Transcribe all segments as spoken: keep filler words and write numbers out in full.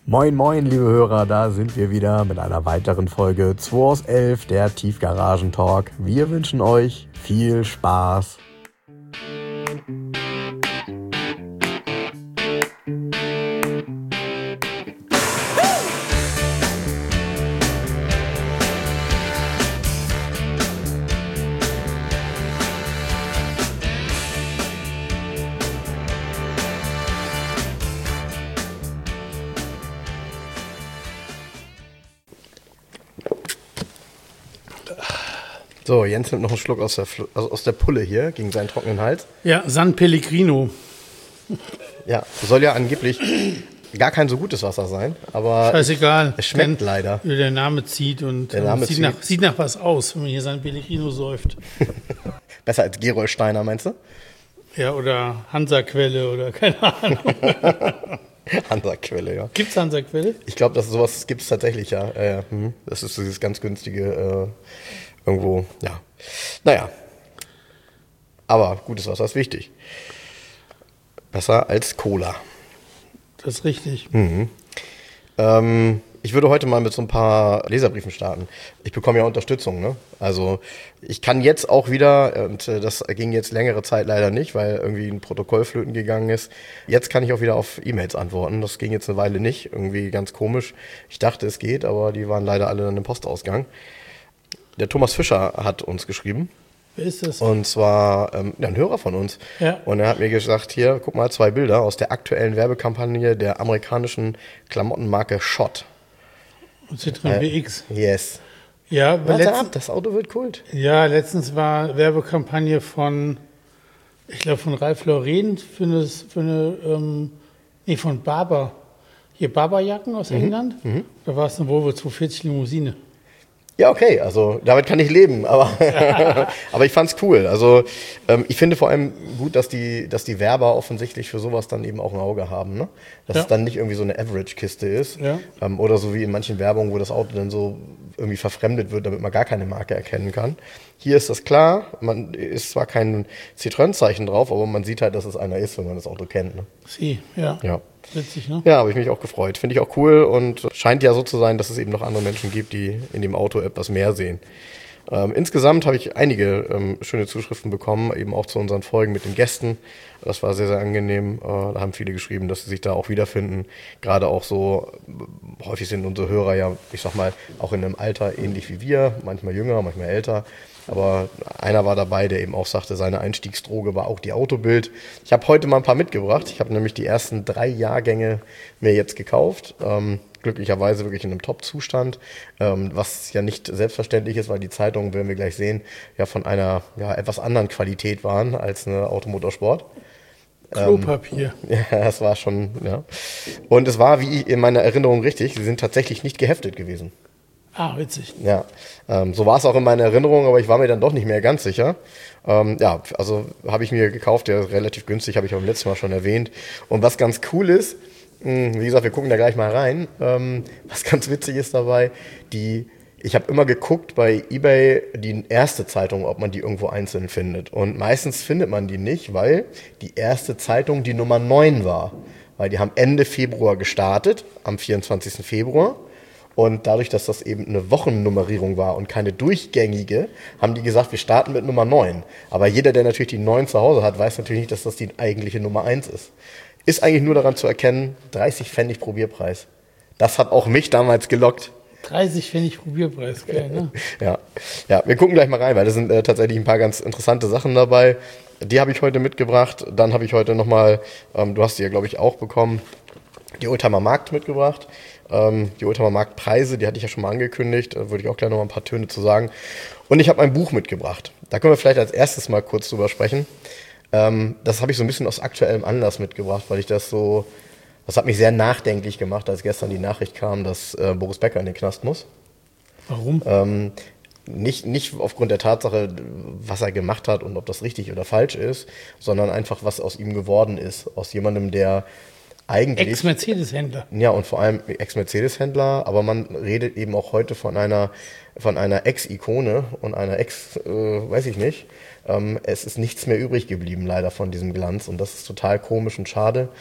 Moin moin liebe Hörer, da sind wir wieder mit einer weiteren Folge zwei aus elf, der Tiefgaragen-Talk. Wir wünschen euch viel Spaß. So, Jens nimmt noch einen Schluck aus der, Fl- also aus der Pulle hier gegen seinen trockenen Hals. Ja, San Pellegrino. Ja, soll ja angeblich gar kein so gutes Wasser sein, aber Scheißegal. es schmeckt Denn, leider. Wie der Name zieht und Der Name sieht, zieht. Nach, sieht nach was aus, wenn man hier San Pellegrino säuft. Besser als Gerolsteiner, meinst du? Ja, oder Hansa-Quelle oder keine Ahnung. Hansa-Quelle, ja. Gibt's Hansa-Quelle? Ich glaube, dass sowas gibt es tatsächlich, ja. Äh, hm. Das ist dieses ganz günstige äh, irgendwo, ja. Naja. Aber gutes Wasser ist wichtig. Besser als Cola. Das ist richtig. Mhm. Ähm, ich würde heute mal mit so ein paar Leserbriefen starten. Ich bekomme ja Unterstützung, ne? Also ich kann jetzt auch wieder, und das ging jetzt längere Zeit leider nicht, weil irgendwie ein Protokoll flöten gegangen ist. Jetzt kann ich auch wieder auf E-Mails antworten. Das ging jetzt eine Weile nicht, irgendwie ganz komisch. Ich dachte, es geht, aber die waren leider alle dann im Postausgang. Der Thomas Fischer hat uns geschrieben. Wer ist das? Und zwar ähm, ja, ein Hörer von uns. Ja. Und er hat mir gesagt, hier, guck mal, zwei Bilder aus der aktuellen Werbekampagne der amerikanischen Klamottenmarke Schott. Und Citroën W X. Yes. Ja, aber Warte letztens, ab, das Auto wird Kult. ja, letztens war Werbekampagne von, ich glaube von Ralph Lauren für eine, für eine ähm, nee, von Barber. Hier Barberjacken aus England. Da war es eine Volvo zweihundertvierzig Limousine. Ja, okay, also damit kann ich leben, aber, aber ich fand's cool. Also ähm, ich finde vor allem gut, dass die, dass die Werber offensichtlich für sowas dann eben auch ein Auge haben, ne? Dass Ja. es dann nicht irgendwie so eine Average-Kiste ist. Ja. Ähm, oder so wie in manchen Werbungen, wo das Auto dann so irgendwie verfremdet wird, damit man gar keine Marke erkennen kann. Hier ist das klar, man ist zwar kein Citroën-Zeichen drauf, aber man sieht halt, dass es einer ist, wenn man das Auto kennt. Ne? Sie, ja. Ja. Witzig, ne? Ja, habe ich mich auch gefreut. Finde ich auch cool und scheint ja so zu sein, dass es eben noch andere Menschen gibt, die in dem Auto etwas mehr sehen. Ähm, insgesamt habe ich einige ähm, schöne Zuschriften bekommen, eben auch zu unseren Folgen mit den Gästen. Das war sehr, sehr angenehm. Äh, da haben viele geschrieben, dass sie sich da auch wiederfinden. Gerade auch so, äh, häufig sind unsere Hörer ja, ich sag mal, auch in einem Alter ähnlich wie wir, manchmal jünger, manchmal älter. Aber einer war dabei, der eben auch sagte, seine Einstiegsdroge war auch die Autobild. Ich habe heute mal ein paar mitgebracht. Ich habe nämlich die ersten drei Jahrgänge mir jetzt gekauft. Ähm, glücklicherweise wirklich in einem Top-Zustand, ähm, was ja nicht selbstverständlich ist, weil die Zeitungen, werden wir gleich sehen, ja von einer ja, etwas anderen Qualität waren als eine Automotorsport. Klopapier. Ja, das war schon, ja. Und es war, wie in meiner Erinnerung richtig, sie sind tatsächlich nicht geheftet gewesen. Ah, witzig. Ja, ähm, so war es auch in meiner Erinnerung, aber ich war mir dann doch nicht mehr ganz sicher. Ähm, ja, also habe ich mir gekauft, der ist relativ günstig, habe ich beim letzten Mal schon erwähnt. Und was ganz cool ist, mh, wie gesagt, wir gucken da gleich mal rein, ähm, was ganz witzig ist dabei, die, ich habe immer geguckt bei eBay die erste Zeitung, ob man die irgendwo einzeln findet. Und meistens findet man die nicht, weil die erste Zeitung die Nummer neun war. Weil die haben Ende Februar gestartet, am vierundzwanzigsten Februar. Und dadurch, dass das eben eine Wochennummerierung war und keine durchgängige, haben die gesagt, wir starten mit Nummer neun. Aber jeder, der natürlich die neun zu Hause hat, weiß natürlich nicht, dass das die eigentliche Nummer eins ist. Ist eigentlich nur daran zu erkennen, dreißig Pfennig Probierpreis. Das hat auch mich damals gelockt. dreißig Pfennig Probierpreis, geil, ne? Ja, ja, wir gucken gleich mal rein, weil da sind äh, tatsächlich ein paar ganz interessante Sachen dabei. Die habe ich heute mitgebracht. Dann habe ich heute nochmal, ähm, du hast die ja, glaube ich, auch bekommen, die Oldtimer Markt mitgebracht. Ähm, die Oldtimer Markt Preise, die hatte ich ja schon mal angekündigt. Da würde ich auch gleich noch mal ein paar Töne zu sagen. Und ich habe mein Buch mitgebracht. Da können wir vielleicht als erstes mal kurz drüber sprechen. Ähm, das habe ich so ein bisschen aus aktuellem Anlass mitgebracht, weil ich das so, das hat mich sehr nachdenklich gemacht, als gestern die Nachricht kam, dass äh, Boris Becker in den Knast muss. Warum? Ähm, nicht, nicht aufgrund der Tatsache, was er gemacht hat und ob das richtig oder falsch ist, sondern einfach, was aus ihm geworden ist. Aus jemandem, der eigentlich... Ex-Mercedes-Händler. Ja, und vor allem Ex-Mercedes-Händler, aber man redet eben auch heute von einer, von einer Ex-Ikone und einer Ex, äh, weiß ich nicht. Ähm, es ist nichts mehr übrig geblieben, leider, von diesem Glanz und das ist total komisch und schade.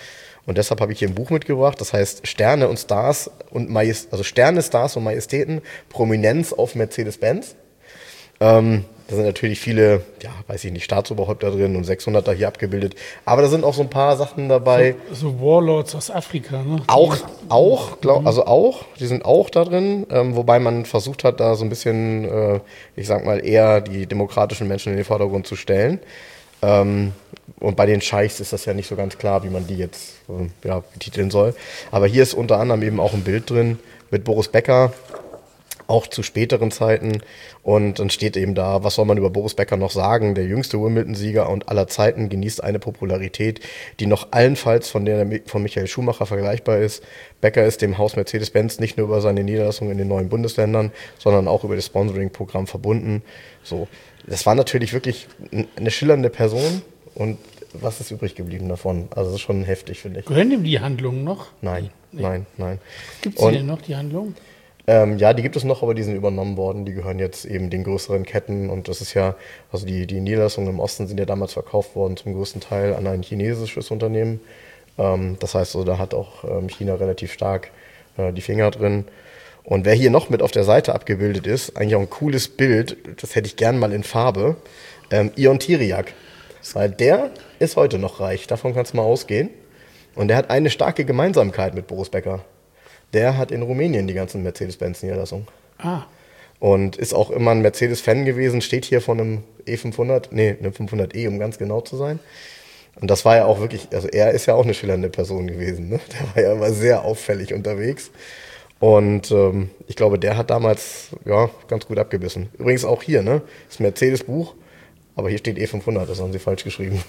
Und deshalb habe ich hier ein Buch mitgebracht, das heißt Sterne und Stars und Majest also Sterne, Stars und Majestäten, Prominenz auf Mercedes-Benz. Ähm, da sind natürlich viele, ja, weiß ich nicht, Staatsoberhäupter drin und sechshunderter hier abgebildet. Aber da sind auch so ein paar Sachen dabei. So, so Warlords aus Afrika, ne? Auch, auch, glaub, also auch, die sind auch da drin, ähm, wobei man versucht hat, da so ein bisschen, äh, ich sag mal, eher die demokratischen Menschen in den Vordergrund zu stellen. Ähm, und bei den Scheichs ist das ja nicht so ganz klar, wie man die jetzt äh, ja, betiteln soll. Aber hier ist unter anderem eben auch ein Bild drin mit Boris Becker, auch zu späteren Zeiten. Und dann steht eben da, was soll man über Boris Becker noch sagen? Der jüngste Wimbledon-Sieger und aller Zeiten genießt eine Popularität, die noch allenfalls von der von Michael Schumacher vergleichbar ist. Becker ist dem Haus Mercedes-Benz nicht nur über seine Niederlassung in den neuen Bundesländern, sondern auch über das Sponsoring-Programm verbunden. So, das war natürlich wirklich eine schillernde Person. Und was ist übrig geblieben davon? Also das ist schon heftig, finde ich. Gehören dem die Handlungen noch? Nein, nee. nein, nein. Gibt es die denn noch, die Handlungen? Ähm, ja, die gibt es noch, aber die sind übernommen worden. Die gehören jetzt eben den größeren Ketten. Und das ist ja, also die, die Niederlassungen im Osten sind ja damals verkauft worden, zum größten Teil an ein chinesisches Unternehmen. Ähm, das heißt, also, da hat auch ähm, China relativ stark äh, die Finger drin. Und wer hier noch mit auf der Seite abgebildet ist, eigentlich auch ein cooles Bild, das hätte ich gern mal in Farbe, ähm, Ion Tiriac. Weil der ist heute noch reich, davon kannst du mal ausgehen. Und der hat eine starke Gemeinsamkeit mit Boris Becker. Der hat in Rumänien die ganzen Mercedes-Benz-Niederlassungen. Ah. Und ist auch immer ein Mercedes-Fan gewesen, steht hier von einem E fünfhundert, nee, einem fünfhundert e, um ganz genau zu sein. Und das war ja auch wirklich, also er ist ja auch eine schillernde Person gewesen, ne? Der war ja immer sehr auffällig unterwegs. Und ähm, ich glaube, der hat damals ja ganz gut abgebissen. Übrigens auch hier, ne? Das Mercedes-Buch, aber hier steht E fünfhundert, das haben sie falsch geschrieben.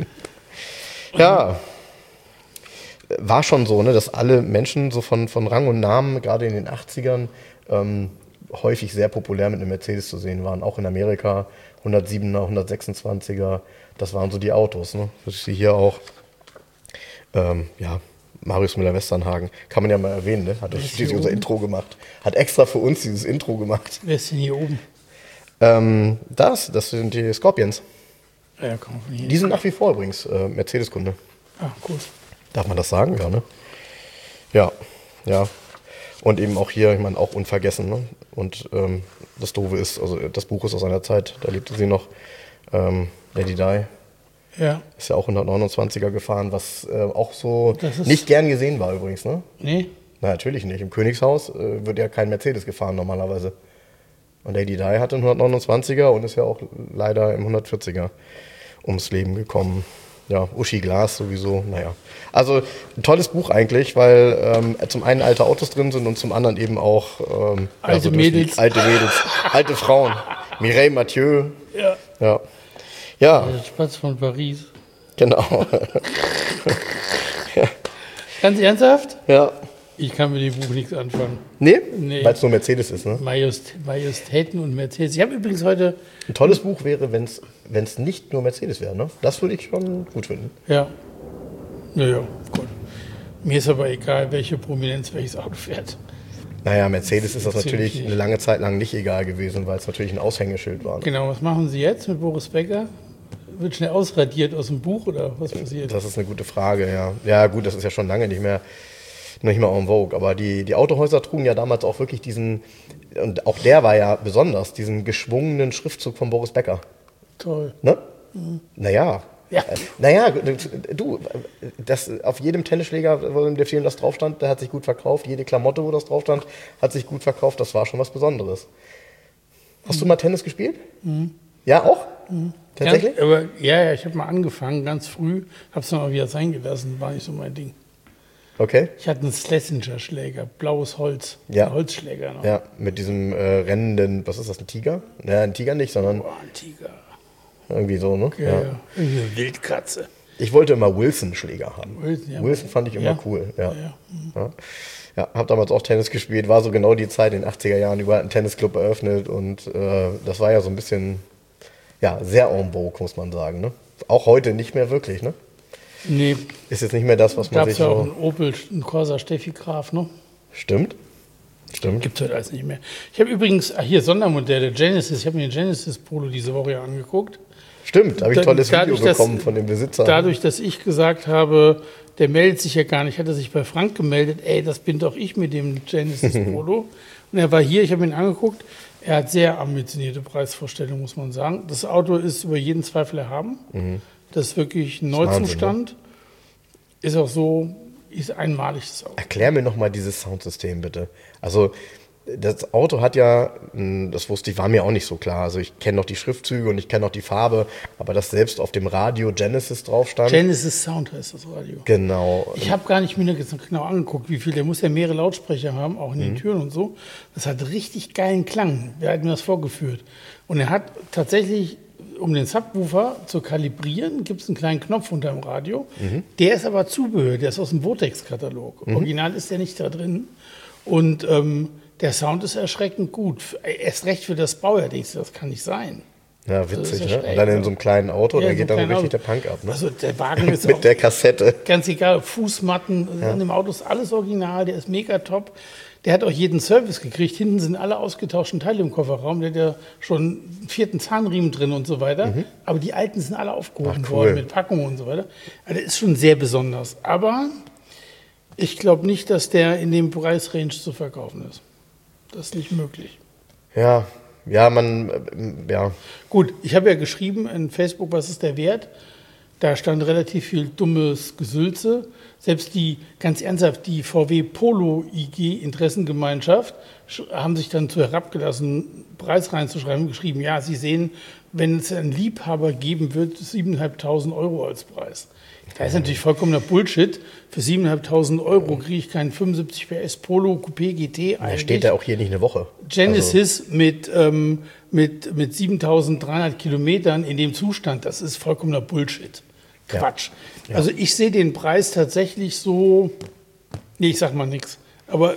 Ja. War schon so, ne, dass alle Menschen so von, von Rang und Namen, gerade in den achtzigern, ähm, häufig sehr populär mit einem Mercedes zu sehen waren. Auch in Amerika, hundertsiebener, hundertsechsundzwanziger, das waren so die Autos. Ne? Das ist hier auch, ähm, ja, Marius Müller-Westernhagen, kann man ja mal erwähnen, ne? Hat schließlich unser Intro gemacht. Hat extra für uns dieses Intro gemacht. Wer ist denn hier oben? Ähm, das, das sind die Scorpions. Ja, komm von hier. Die sind nach wie vor übrigens äh, Mercedes-Kunde. Ah, gut. Darf man das sagen? Ja, ne? Ja, ja. Und eben auch hier, ich meine, auch unvergessen. Ne? Und ähm, das Doofe ist, also das Buch ist aus einer Zeit, da lebte sie noch, ähm, Lady Di. Ja. Ist ja auch hundertneunundzwanziger gefahren, was äh, auch so Das ist nicht gern gesehen war übrigens, ne? Nee. Na, natürlich nicht. Im Königshaus äh, wird ja kein Mercedes gefahren normalerweise. Und Lady Di hatte einen hundertneunundzwanziger und ist ja auch leider im hundertvierziger ums Leben gekommen. Ja, Uschi Glas sowieso, naja. Also ein tolles Buch eigentlich, weil ähm, zum einen alte Autos drin sind und zum anderen eben auch ähm, alte ja, so Mädels. Alte Mädels, alte Frauen. Mireille Mathieu. Ja. Ja. Ja, Der Spatz von Paris. genau. Ganz ernsthaft? Ja. Ich kann mit dem Buch nichts anfangen. Nee? Nee. Weil es nur Mercedes ist, ne? Majest, Majestäten und Mercedes. Ich habe übrigens heute. Ein tolles Buch wäre, wenn es nicht nur Mercedes wäre, ne? Das würde ich schon gut finden. Ja. Naja, gut. Mir ist aber egal, welche Prominenz welches Auto fährt. Naja, Mercedes ist das Ziemlich natürlich nicht. eine lange Zeit lang nicht egal gewesen, weil es natürlich ein Aushängeschild war. Ne? Genau, was machen Sie jetzt mit Boris Becker? Wird schnell ausradiert aus dem Buch oder was passiert? Das ist eine gute Frage, ja. Ja, gut, das ist ja schon lange nicht mehr, nicht mehr en vogue. Aber die, die Autohäuser trugen ja damals auch wirklich diesen, und auch der war ja besonders, diesen geschwungenen Schriftzug von Boris Becker. Toll. Ne? Mhm. Naja. Ja. Äh, naja, du, das, auf jedem Tennisschläger, wo in der Film das drauf stand, der hat sich gut verkauft. Jede Klamotte, wo das drauf stand, hat sich gut verkauft. Das war schon was Besonderes. Hast mhm. du mal Tennis gespielt? Mhm. Ja, auch? Mhm. Tatsächlich? Ganz, aber, ja, ja, ich habe mal angefangen, ganz früh, habe es dann mal wieder sein gelassen, war nicht so mein Ding. Okay. Ich hatte einen Schlesinger-Schläger, blaues Holz, ja. ein Holzschläger noch. Ja, mit diesem äh, rennenden, was ist das, ein Tiger? Ja, ein Tiger nicht, sondern Boah, ein Tiger. Irgendwie so, ne? Ja, ja. Irgendwie eine Wildkatze. Ich wollte immer Wilson-Schläger haben. Wilson, ja. Wilson fand ich immer ja. cool, ja. Ja, ja. Mhm. ja. Ja, habe damals auch Tennis gespielt, war so genau die Zeit in den achtziger Jahren, überall einen Tennisclub eröffnet und äh, das war ja so ein bisschen, ja, sehr en vogue, muss man sagen, ne? Auch heute nicht mehr wirklich, ne? Nee. Ist jetzt nicht mehr das, was man Gab's sich ja auch so... einen Opel, einen Corsa Steffi Graf, ne? Stimmt. Stimmt. Gibt es heute alles nicht mehr. Ich habe übrigens, ach hier, Sondermodelle, Genesis, ich habe mir den Genesis Polo diese Woche ja angeguckt. Stimmt, da habe ich ein tolles dadurch, Video bekommen dass, von dem Besitzer. Dadurch, dass ich gesagt habe, der meldet sich ja gar nicht, hat er sich bei Frank gemeldet, ey, das bin doch ich mit dem Genesis Polo. Und er war hier, ich habe ihn angeguckt, er hat sehr ambitionierte Preisvorstellungen, muss man sagen. Das Auto ist über jeden Zweifel erhaben. Mhm. Das ist wirklich ein Neuzustand. Wahnsinn, ne? Ist auch so, ist einmalig das Auto. Erklär mir nochmal dieses Soundsystem bitte. Also das Auto hat ja, das wusste ich, war mir auch nicht so klar. Also ich kenne noch die Schriftzüge und ich kenne noch die Farbe, aber dass selbst auf dem Radio Genesis drauf stand. Genesis Sound heißt das Radio. Genau. Ich habe gar nicht mir jetzt genau angeguckt, wie viel. Der muss ja mehrere Lautsprecher haben, auch in den mhm. Türen und so. Das hat richtig geilen Klang. Wer hat mir das vorgeführt? Und er hat tatsächlich, um den Subwoofer zu kalibrieren, gibt es einen kleinen Knopf unter dem Radio. Mhm. Der ist aber Zubehör, der ist aus dem Vortex-Katalog. Mhm. Original ist der nicht da drin. Und ähm, der Sound ist erschreckend gut. Erst recht für das Baujahr, denkst du, das kann nicht sein. Ja, witzig, ne? Und dann in so einem kleinen Auto, ja, da geht so dann richtig Auto. Der Punk ab. Ne? Also der Wagen ist mit auch der Kassette. Ganz egal, Fußmatten, ja. An dem Auto ist alles original, der ist mega top. Der hat auch jeden Service gekriegt. Hinten sind alle ausgetauschten Teile im Kofferraum. Der hat ja schon einen vierten Zahnriemen drin und so weiter. Mhm. Aber die alten sind alle aufgehoben Ach, cool. worden mit Packungen und so weiter. Also der ist schon sehr besonders. Aber ich glaube nicht, dass der in dem Preisrange zu verkaufen ist. Das ist nicht möglich. Ja, ja, man, ja. Gut, ich habe ja geschrieben in Facebook, was ist der Wert? Da stand relativ viel dummes Gesülze. Selbst die, ganz ernsthaft, die V W Polo I G Interessengemeinschaft haben sich dann zu herabgelassen, Preis reinzuschreiben, geschrieben, ja, Sie sehen, wenn es einen Liebhaber geben wird, siebentausendfünfhundert Euro als Preis. Das ist natürlich vollkommener Bullshit. Für siebentausendfünfhundert Euro kriege ich keinen fünfundsiebzig P S Polo Coupé G T eigentlich. Der steht da auch hier nicht eine Woche. Genesis also. mit, ähm, mit, mit siebentausenddreihundert Kilometern in dem Zustand, das ist vollkommener Bullshit. Quatsch. Ja. Ja. Also ich sehe den Preis tatsächlich so, nee, ich sag mal nichts, aber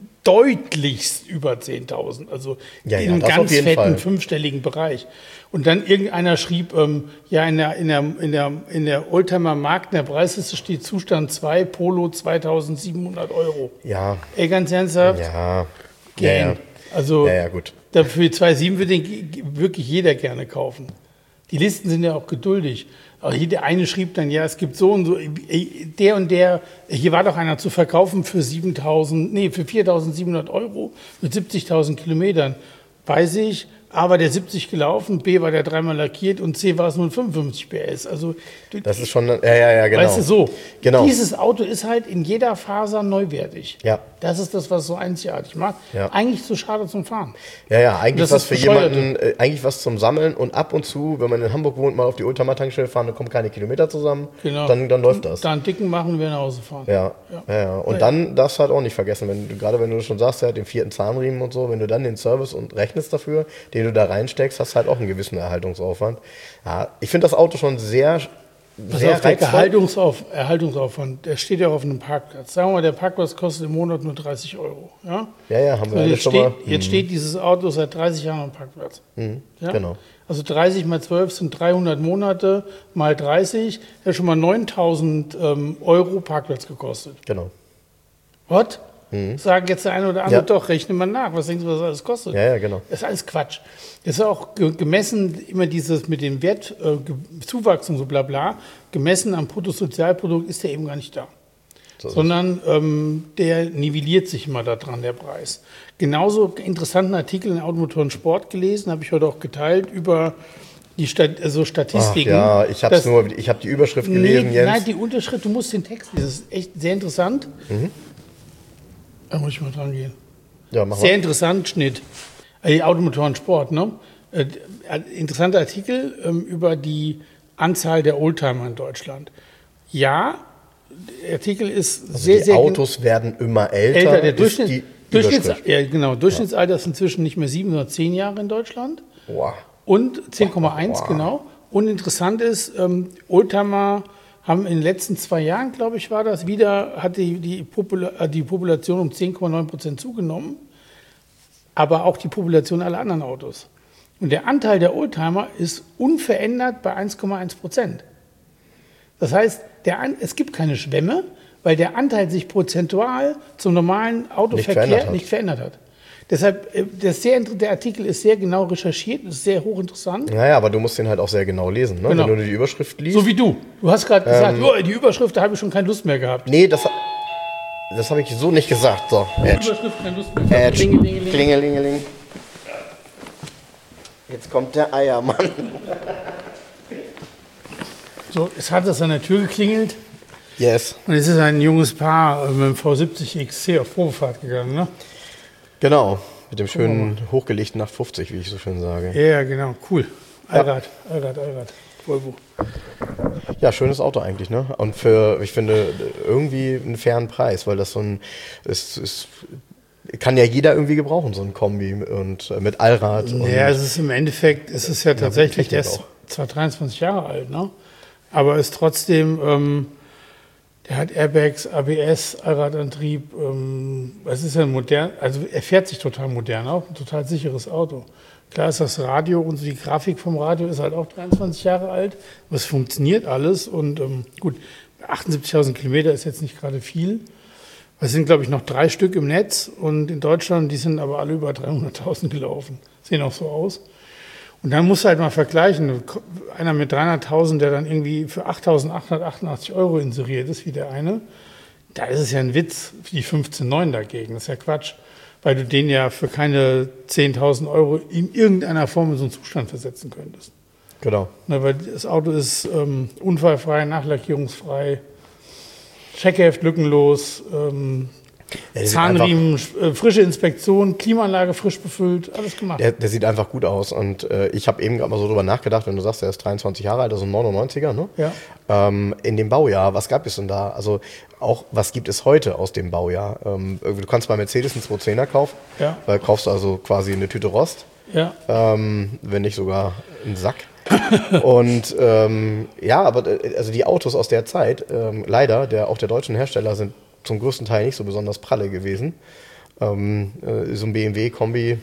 deutlichst über zehntausend, also ja, in ja, einem ganz fetten Fall. fünfstelligen Bereich. Und dann irgendeiner schrieb, ähm, ja, in der, in der, in der, in der Oldtimer-Markt, in der Preisliste steht Zustand zwei, Polo zweitausendsiebenhundert Euro. Ja. Ey, ganz ernsthaft? Ja. Ja, ja. Also, ja, ja, gut. Für zwei Komma sieben würde den wirklich jeder gerne kaufen. Die Listen sind ja auch geduldig. Aber hier der eine schrieb dann, ja, es gibt so und so, der und der, hier war doch einer zu verkaufen für siebentausend, nee, für viertausendsiebenhundert Euro mit siebzigtausend Kilometern. Weiß ich, A war der siebzig gelaufen, B war der dreimal lackiert und C war es nur fünfundfünfzig P S. Also, das ist schon, ja, ja, ja, genau. Weißt du, so. Genau. Dieses Auto ist halt in jeder Faser neuwertig. Ja. Das ist das, was es so einzigartig macht. Ja. Eigentlich zu schade zum Fahren. Ja, ja, eigentlich was für jemanden, äh, eigentlich was zum Sammeln und ab und zu, wenn man in Hamburg wohnt, mal auf die Ultramar-Tankstelle fahren, dann kommen keine Kilometer zusammen. Genau. Dann, dann läuft das. Dann dicken machen wir nach Hause fahren. Ja, ja, ja. ja. Und ja. dann darfst du halt auch nicht vergessen, wenn du, gerade wenn du schon sagst, ja, den vierten Zahnriemen und so, wenn du dann den Service und rechnest dafür, den du da reinsteckst, hast du halt auch einen gewissen Erhaltungsaufwand. Ja, ich finde das Auto schon sehr Sehr auf, der Erhaltungsauf, Erhaltungsaufwand, der steht ja auf einem Parkplatz. Sagen wir mal, der Parkplatz kostet im Monat nur dreißig Euro. Ja, ja, ja haben wir so, alle jetzt schon steht, mal. Jetzt mhm. steht dieses Auto seit dreißig Jahren am Parkplatz. Mhm. Ja? Genau. Also dreißig mal zwölf sind dreihundert Monate, mal dreißig, das hat schon mal neuntausend ähm, Euro Parkplatz gekostet. Genau. What? Mhm. Sagen jetzt der eine oder andere, ja. Doch, rechne mal nach. Was denkst du, was alles kostet? Ja, ja, genau. Das ist alles Quatsch. Das ist auch gemessen, immer dieses mit dem Wertzuwachs äh, und so bla bla, gemessen am Bruttosozialprodukt ist der eben gar nicht da. So Sondern ähm, der nivelliert sich immer daran, der Preis. Genauso interessanten Artikel in Automotor und Sport gelesen, habe ich heute auch geteilt, über die Stat also Statistiken. Ach ja, ich habe nur, ich habe die Überschrift gelesen, nee, Jens. Nein, die Unterschrift, du musst den Text lesen. Das ist echt sehr interessant. Mhm. Da muss ich mal dran gehen. Ja, mach mal. Sehr interessant, Schnitt. Also Automotor und Sport, ne? Äh, interessanter Artikel ähm, über die Anzahl der Oldtimer in Deutschland. Ja, der Artikel ist also sehr, die sehr... Die Autos werden immer älter. älter der Durchschnitt, die Durchschnitts, ja, genau, Durchschnittsalter ist inzwischen nicht mehr sieben, sondern zehn Jahre in Deutschland. Boah. Und zehn Komma eins, Boah. genau. Und interessant ist, ähm, Oldtimer haben in den letzten zwei Jahren, glaube ich, war das, wieder hat die, die, Popula die Population um zehn Komma neun Prozent zugenommen, aber auch die Population aller anderen Autos. Und der Anteil der Oldtimer ist unverändert bei eins Komma eins Prozent. Das heißt, der An es gibt keine Schwämme, weil der Anteil sich prozentual zum normalen Autoverkehr nicht verändert hat. Nicht verändert hat. Deshalb, äh, der, sehr, der Artikel ist sehr genau recherchiert, ist sehr hochinteressant. Naja, aber du musst den halt auch sehr genau lesen, ne? Genau. Wenn du die Überschrift liest. So wie du. Du hast gerade gesagt, Ähm, oh, die Überschrift, da habe ich schon keine Lust mehr gehabt. Nee, das, das habe ich so nicht gesagt. So, Edge. Überschrift, keine Lust mehr gehabt. Edge. Klingelingeling. Klingelingeling. Jetzt kommt der Eiermann. So, es hat es an der Tür geklingelt. Yes. Und es ist ein junges Paar mit dem V siebzig X C auf Probefahrt gegangen, ne? Genau, mit dem schönen hochgelegten acht fünfzig, wie ich so schön sage. Ja, ja, genau, cool. Allrad, ja. Allrad, Allrad, Volvo. Ja, schönes Auto eigentlich, ne? Und für, ich finde, irgendwie einen fairen Preis, weil das so ein, es, es kann ja jeder irgendwie gebrauchen, so ein Kombi und äh, mit Allrad. Und Ja, es ist im Endeffekt, es ist ja tatsächlich, der ist auch. zwar dreiundzwanzig Jahre alt, ne? Aber ist trotzdem, ähm, der hat Airbags, A B S, Allradantrieb, ähm, es ist ja ein modern, also er fährt sich total modern, auch ein total sicheres Auto. Klar ist das Radio und so die Grafik vom Radio ist halt auch dreiundzwanzig Jahre alt, aber es funktioniert alles und ähm, gut, achtundsiebzigtausend Kilometer ist jetzt nicht gerade viel. Es sind, glaube ich, noch drei Stück im Netz und in Deutschland, die sind aber alle über dreihunderttausend gelaufen. Sehen auch so aus. Und dann musst du halt mal vergleichen. Einer mit dreihunderttausend, der dann irgendwie für achttausendachthundertachtundachtzig Euro inseriert ist, wie der eine, da ist es ja ein Witz, die fünfzehn Komma neun dagegen. Das ist ja Quatsch, weil du den ja für keine zehntausend Euro in irgendeiner Form in so einen Zustand versetzen könntest. Genau. Na, weil das Auto ist ähm, unfallfrei, nachlackierungsfrei, Checkheft lückenlos, ähm, Der sieht Zahnriemen, äh, frische Inspektion, Klimaanlage frisch befüllt, alles gemacht. Der, der sieht einfach gut aus und äh, ich habe eben gerade mal so drüber nachgedacht, wenn du sagst, er ist dreiundzwanzig Jahre alt, also ein neunundneunziger, ne? Ja. Ähm, in dem Baujahr, was gab es denn da? Also auch, was gibt es heute aus dem Baujahr? Ähm, du kannst bei Mercedes einen zweihundertzehner kaufen, Ja. weil kaufst du also quasi eine Tüte Rost, Ja. ähm, wenn nicht sogar einen Sack. Und ähm, ja, aber äh, also die Autos aus der Zeit, ähm, leider, der, auch der deutschen Hersteller, sind zum größten Teil nicht so besonders pralle gewesen. Ähm, äh, so ein B M W-Kombi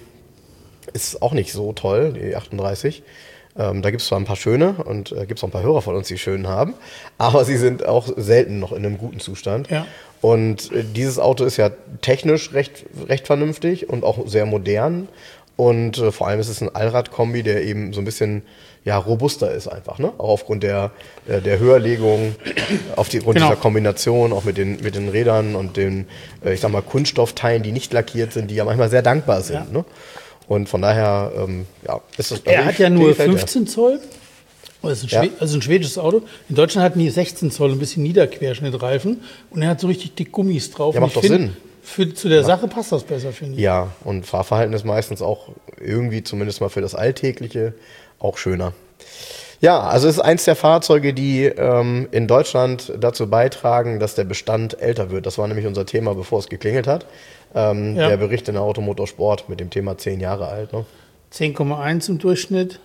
ist auch nicht so toll, die achtunddreißig. Ähm, da gibt es zwar ein paar schöne und äh, gibt es auch ein paar Hörer von uns, die schönen haben, aber sie sind auch selten noch in einem guten Zustand. Ja. Und äh, dieses Auto ist ja technisch recht, recht vernünftig und auch sehr modern. Und äh, vor allem ist es ein Allrad-Kombi, der eben so ein bisschen ja, robuster ist einfach, ne? Auch aufgrund der, der, der Höherlegung, auf die, aufgrund Genau. dieser Kombination, auch mit den, mit den Rädern und den, äh, ich sag mal, Kunststoffteilen, die nicht lackiert sind, die ja manchmal sehr dankbar sind. Ja. Ne? Und von daher, ähm, ja, ist das. Er also hat ich- ja nur mir gefällt der. fünfzehn Zoll. Das ist ein, Ja. Schwe also ein schwedisches Auto. In Deutschland hatten die sechzehn Zoll, ein bisschen Niederquerschnittreifen. Und er hat so richtig dick Gummis drauf. Ja, Und macht ich doch find, Sinn. Für, zu der Sache passt das besser, finde ich. Ja, und Fahrverhalten ist meistens auch irgendwie, zumindest mal für das Alltägliche, auch schöner. Ja, also es ist eins der Fahrzeuge, die ähm, in Deutschland dazu beitragen, dass der Bestand älter wird. Das war nämlich unser Thema, bevor es geklingelt hat. Ähm, Ja. Der Bericht in der Automotorsport mit dem Thema zehn Jahre alt. Ne? zehn Komma eins im Durchschnitt.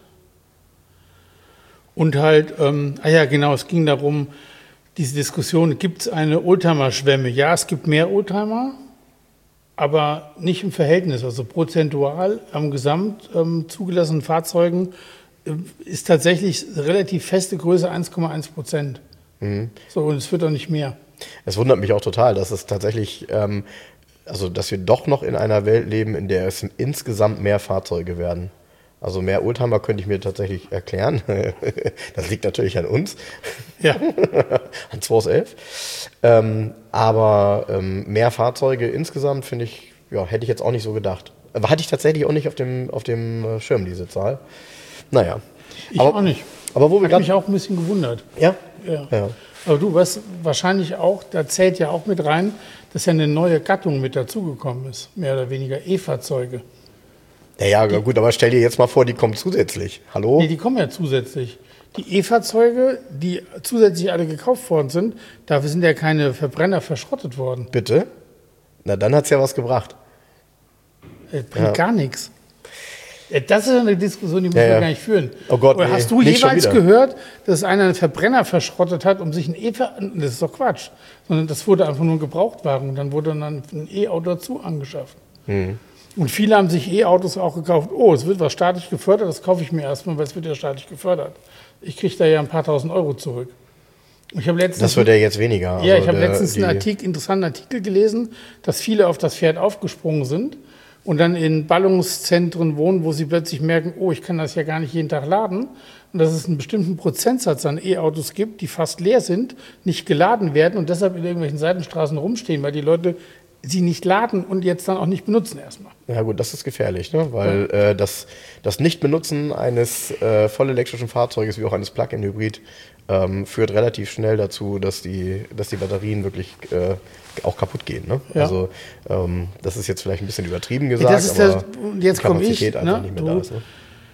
Und halt, ähm, ah ja, genau, es ging darum, diese Diskussion, gibt es eine Oldtimer-Schwemme? Ja, es gibt mehr Oldtimer, aber nicht im Verhältnis. Also prozentual am gesamt ähm, zugelassenen Fahrzeugen äh, ist tatsächlich relativ feste Größe eins Komma eins Prozent. So, und es wird auch nicht mehr. Es wundert mich auch total, dass es tatsächlich, ähm, also dass wir doch noch in einer Welt leben, in der es insgesamt mehr Fahrzeuge werden. Also mehr Oldtimer könnte ich mir tatsächlich erklären. Das liegt natürlich an uns, Ja, an zweitausendelf. Ähm, aber ähm, mehr Fahrzeuge insgesamt finde ich, ja, hätte ich jetzt auch nicht so gedacht. Aber hatte ich tatsächlich auch nicht auf dem, auf dem äh, Schirm, diese Zahl. Naja. ich aber, auch nicht. Aber wo wir Hat gerade. mich auch ein bisschen gewundert. Ja? Ja. Ja. Aber du, was wahrscheinlich auch, da zählt ja auch mit rein, dass ja eine neue Gattung mit dazugekommen ist, mehr oder weniger E-Fahrzeuge. Ja, ja, gut, aber stell dir jetzt mal vor, die kommen zusätzlich. Hallo? Nee, die kommen ja zusätzlich. Die E-Fahrzeuge, die zusätzlich alle gekauft worden sind, dafür sind ja keine Verbrenner verschrottet worden. Bitte? Na, dann hat's ja was gebracht. Das bringt Ja. gar nichts. Ja, das ist ja eine Diskussion, die müssen Ja, wir ja. gar nicht führen. Oh Gott, Oder nee, hast du nicht schon jeweils wieder. gehört, dass einer einen Verbrenner verschrottet hat, um sich ein E-Fahrzeug... Das ist doch Quatsch. Sondern das wurde einfach nur Gebrauchtwagen und dann wurde dann ein E-Auto dazu angeschafft. Hm. Und viele haben sich E-Autos auch gekauft. Oh, es wird was staatlich gefördert, das kaufe ich mir erstmal, weil es wird ja staatlich gefördert. Ich kriege da ja ein paar tausend Euro zurück. Ich habe letztens, Das wird ja jetzt weniger. ja, Also ich habe der- letztens die- einen Artikel, interessanten Artikel gelesen, dass viele auf das Pferd aufgesprungen sind und dann in Ballungszentren wohnen, wo sie plötzlich merken, oh, ich kann das ja gar nicht jeden Tag laden. Und dass es einen bestimmten Prozentsatz an E-Autos gibt, die fast leer sind, nicht geladen werden und deshalb in irgendwelchen Seitenstraßen rumstehen, weil die Leute sie nicht laden und jetzt dann auch nicht benutzen erstmal. Ja gut, das ist gefährlich, ne? Weil ja. äh, das, das Nichtbenutzen eines äh, vollelektrischen Fahrzeuges wie auch eines Plug-in-Hybrid ähm, führt relativ schnell dazu, dass die, dass die Batterien wirklich äh, auch kaputt gehen. Ne? Ja. Also ähm, das ist jetzt vielleicht ein bisschen übertrieben gesagt, ja, das ist aber das, jetzt die Kapazität ich, einfach ne? nicht mehr du da ist. Ne?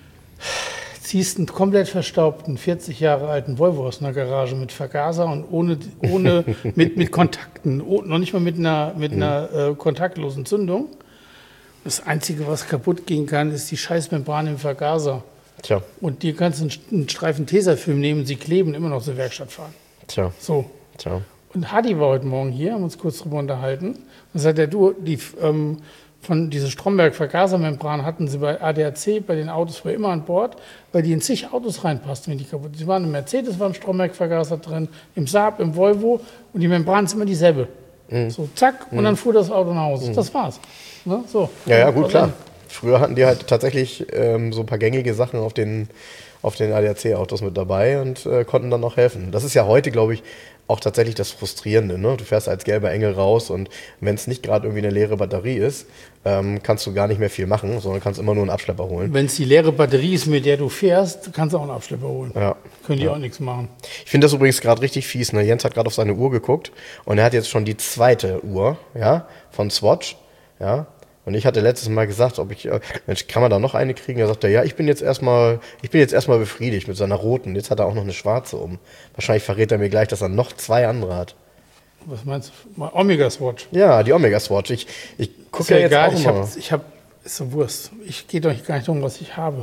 Ziehst einen komplett verstaubten, vierzig Jahre alten Volvo aus einer Garage mit Vergaser und ohne, ohne mit, mit Kontakten, oh, noch nicht mal mit einer, mit einer äh, kontaktlosen Zündung. Das Einzige, was kaputt gehen kann, ist die Scheißmembran im Vergaser. Tja. Und die kannst einen, einen Streifen Tesafilm nehmen, sie kleben, immer noch zur Werkstatt fahren. Tja. So. Tja. Und Hadi war heute Morgen hier, haben uns kurz drüber unterhalten. Dann sagt er, du, die, ähm, von dieser Stromberg-Vergasermembran hatten sie bei A D A C, bei den Autos war immer an Bord, weil die in zig Autos reinpassten, wenn die kaputt sind. Sie waren im Mercedes, war ein Stromberg-Vergaser drin, im Saab, im Volvo und die Membran ist immer dieselbe. Mhm. So, zack, mhm. und dann fuhr das Auto nach Hause. Mhm. Das war's. Ne? So. Ja, ja, gut, klar. Früher hatten die halt tatsächlich ähm, so ein paar gängige Sachen auf den, auf den A D A C-Autos mit dabei und äh, konnten dann noch helfen. Das ist ja heute, glaube ich, auch tatsächlich das Frustrierende. Ne? Du fährst als gelber Engel raus und wenn es nicht gerade irgendwie eine leere Batterie ist, ähm, kannst du gar nicht mehr viel machen, sondern kannst immer nur einen Abschlepper holen. Wenn es die leere Batterie ist, mit der du fährst, kannst du auch einen Abschlepper holen. Ja. Können die ja. auch nichts machen. Ich finde das übrigens gerade richtig fies. Ne? Jens hat gerade auf seine Uhr geguckt und er hat jetzt schon die zweite Uhr, ja, von Swatch. Ja. Und ich hatte letztes Mal gesagt, ob ich, Mensch, kann man da noch eine kriegen? Er sagte, ja, ich bin jetzt erstmal, ich bin jetzt erstmal befriedigt mit seiner roten. Jetzt hat er auch noch eine schwarze um. Wahrscheinlich verrät er mir gleich, dass er noch zwei andere hat. Was meinst du? Omega Swatch? Ja, die Omega Swatch. Ich, ich gucke ja jetzt egal. auch ich mal. Hab, ich habe, ist so Wurst. Ich gehe doch gar nicht darum, was ich habe.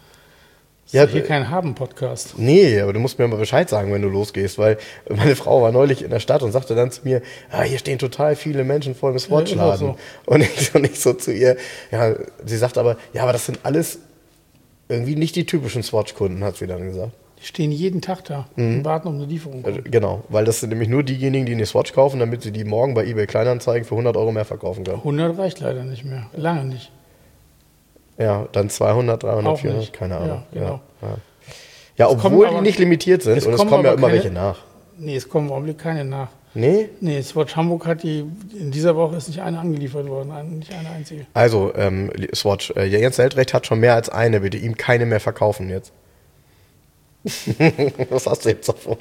Das Ja, ist hier kein Haben-Podcast. Nee, aber du musst mir mal Bescheid sagen, wenn du losgehst, weil meine Frau war neulich in der Stadt und sagte dann zu mir, ah, hier stehen total viele Menschen vor dem Swatch-Laden. Ja, so. Und ich so nicht so zu ihr, ja, sie sagt aber, ja, aber das sind alles irgendwie nicht die typischen Swatch-Kunden, hat sie dann gesagt. Die stehen jeden Tag da mhm. und warten um eine Lieferung. Also, genau, weil das sind nämlich nur diejenigen, die eine Swatch kaufen, damit sie die morgen bei eBay Kleinanzeigen für hundert Euro mehr verkaufen können. hundert reicht leider nicht mehr, lange nicht. Ja, dann zweihundert, dreihundert, Auch vierhundert, nicht. keine Ahnung. Ja, genau. Ja, ja. ja obwohl aber, die nicht limitiert sind es und es kommen ja immer keine, welche nach. Nee, es kommen im Augenblick keine nach. Nee? Nee, Swatch Hamburg hat die, in dieser Woche ist nicht eine angeliefert worden, nicht eine einzige. Also, ähm, Swatch, äh, Jens Seltrecht hat schon mehr als eine, bitte ihm keine mehr verkaufen jetzt. Was hast du jetzt davon?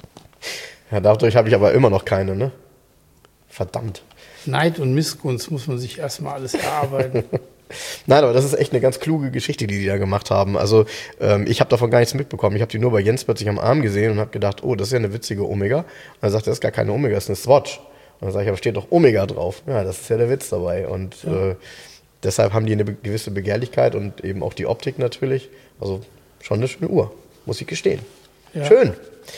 Ja, dadurch habe ich aber immer noch keine, ne? Verdammt. Neid und Missgunst muss man sich erstmal alles erarbeiten. Nein, aber das ist echt eine ganz kluge Geschichte, die die da gemacht haben. Also ähm, ich habe davon gar nichts mitbekommen. Ich habe die nur bei Jens plötzlich am Arm gesehen und habe gedacht, oh, das ist ja eine witzige Omega. Und dann sagt er, das ist gar keine Omega, das ist eine Swatch. Und dann sage ich, aber steht doch Omega drauf. Ja, das ist ja der Witz dabei. Und ja. äh, deshalb haben die eine be- gewisse Begehrlichkeit und eben auch die Optik natürlich. Also schon eine schöne Uhr, muss ich gestehen. Ja. Schön.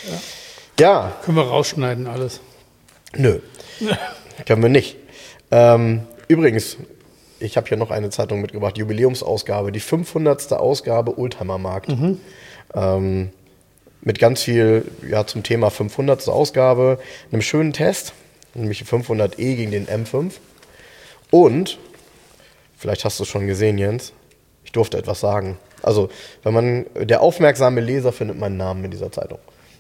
Ja. ja. Können wir rausschneiden alles. Nö, können wir nicht. Ähm, übrigens, ich habe hier noch eine Zeitung mitgebracht, Jubiläumsausgabe, die fünfhundertste Ausgabe Oldtimer-Markt. Mhm. Ähm, mit ganz viel ja, zum Thema fünfhundertste Ausgabe, einem schönen Test, nämlich fünfhundert E gegen den M fünf. Und, vielleicht hast du es schon gesehen, Jens, ich durfte etwas sagen. Also, wenn man, der aufmerksame Leser findet meinen Namen in dieser Zeitung.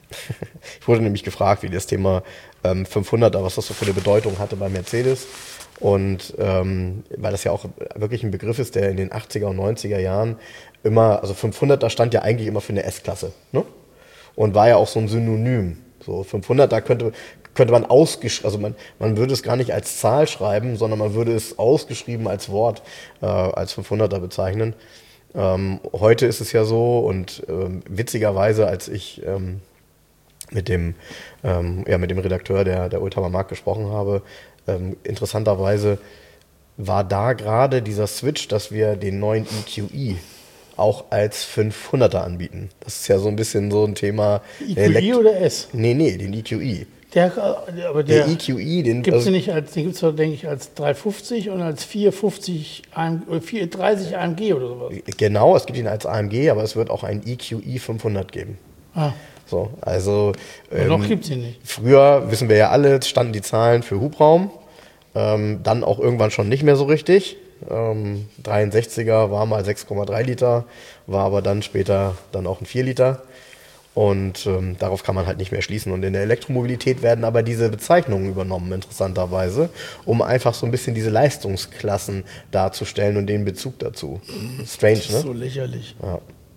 Ich wurde nämlich gefragt, wie das Thema ähm, fünfhunderter, was das so für eine Bedeutung hatte bei Mercedes. Und ähm, weil das ja auch wirklich ein Begriff ist, der in den achtziger und neunziger Jahren immer, also fünfhunderter stand ja eigentlich immer für eine S-Klasse, ne? Und war ja auch so ein Synonym. So fünfhunderter könnte, könnte man ausgeschrieben, also man, man würde es gar nicht als Zahl schreiben, sondern man würde es ausgeschrieben als Wort, äh, als fünfhunderter bezeichnen. Ähm, heute ist es ja so und ähm, witzigerweise, als ich ähm, mit dem, ähm, ja, mit dem Redakteur der, der Oldtimer Markt gesprochen habe, Ähm, interessanterweise war da gerade dieser Switch, dass wir den neuen E Q E auch als fünfhunderter anbieten. Das ist ja so ein bisschen so ein Thema. E Q E oder S? Nee, nee, den E Q E. Der, aber der, der E Q E, den gibt es also, nicht als, den gibt es denke ich, als dreihundertfünfzig und als vierhundertfünfzig A M G, vierhundertdreißig A M G oder sowas. Genau, es gibt ihn als A M G, aber es wird auch ein E Q E fünfhundert geben. Ah. So, also ähm, noch gibt es ihn nicht. Früher, wissen wir ja alle, standen die Zahlen für Hubraum Ähm, dann auch irgendwann schon nicht mehr so richtig. Ähm, dreiundsechziger war mal sechs Komma drei Liter, war aber dann später dann auch ein vier Liter. Und ähm, darauf kann man halt nicht mehr schließen. Und in der Elektromobilität werden aber diese Bezeichnungen übernommen, interessanterweise, um einfach so ein bisschen diese Leistungsklassen darzustellen und den Bezug dazu. Strange, Das ist ne? so lächerlich. Ja.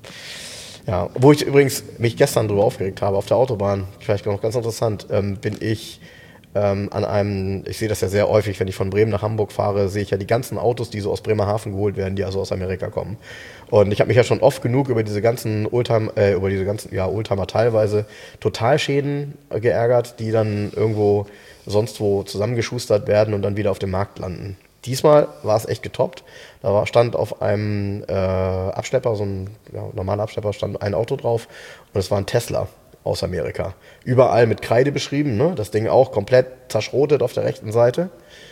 Ja, wo ich übrigens mich gestern drüber aufgeregt habe, auf der Autobahn, vielleicht noch ganz interessant, ähm, bin ich ähm, an einem, ich sehe das ja sehr häufig, wenn ich von Bremen nach Hamburg fahre, sehe ich ja die ganzen Autos, die so aus Bremerhaven geholt werden, die also aus Amerika kommen. Und ich habe mich ja schon oft genug über diese ganzen Oldtimer, äh, über diese ganzen, ja, Oldtimer teilweise Totalschäden geärgert, die dann irgendwo sonst wo zusammengeschustert werden und dann wieder auf dem Markt landen. Diesmal war es echt getoppt. Da war, stand auf einem äh, Abschlepper, so ein ja, normaler Abschlepper, stand ein Auto drauf und es war ein Tesla aus Amerika. Überall mit Kreide beschrieben, ne? Das Ding auch komplett zerschrotet auf der rechten Seite.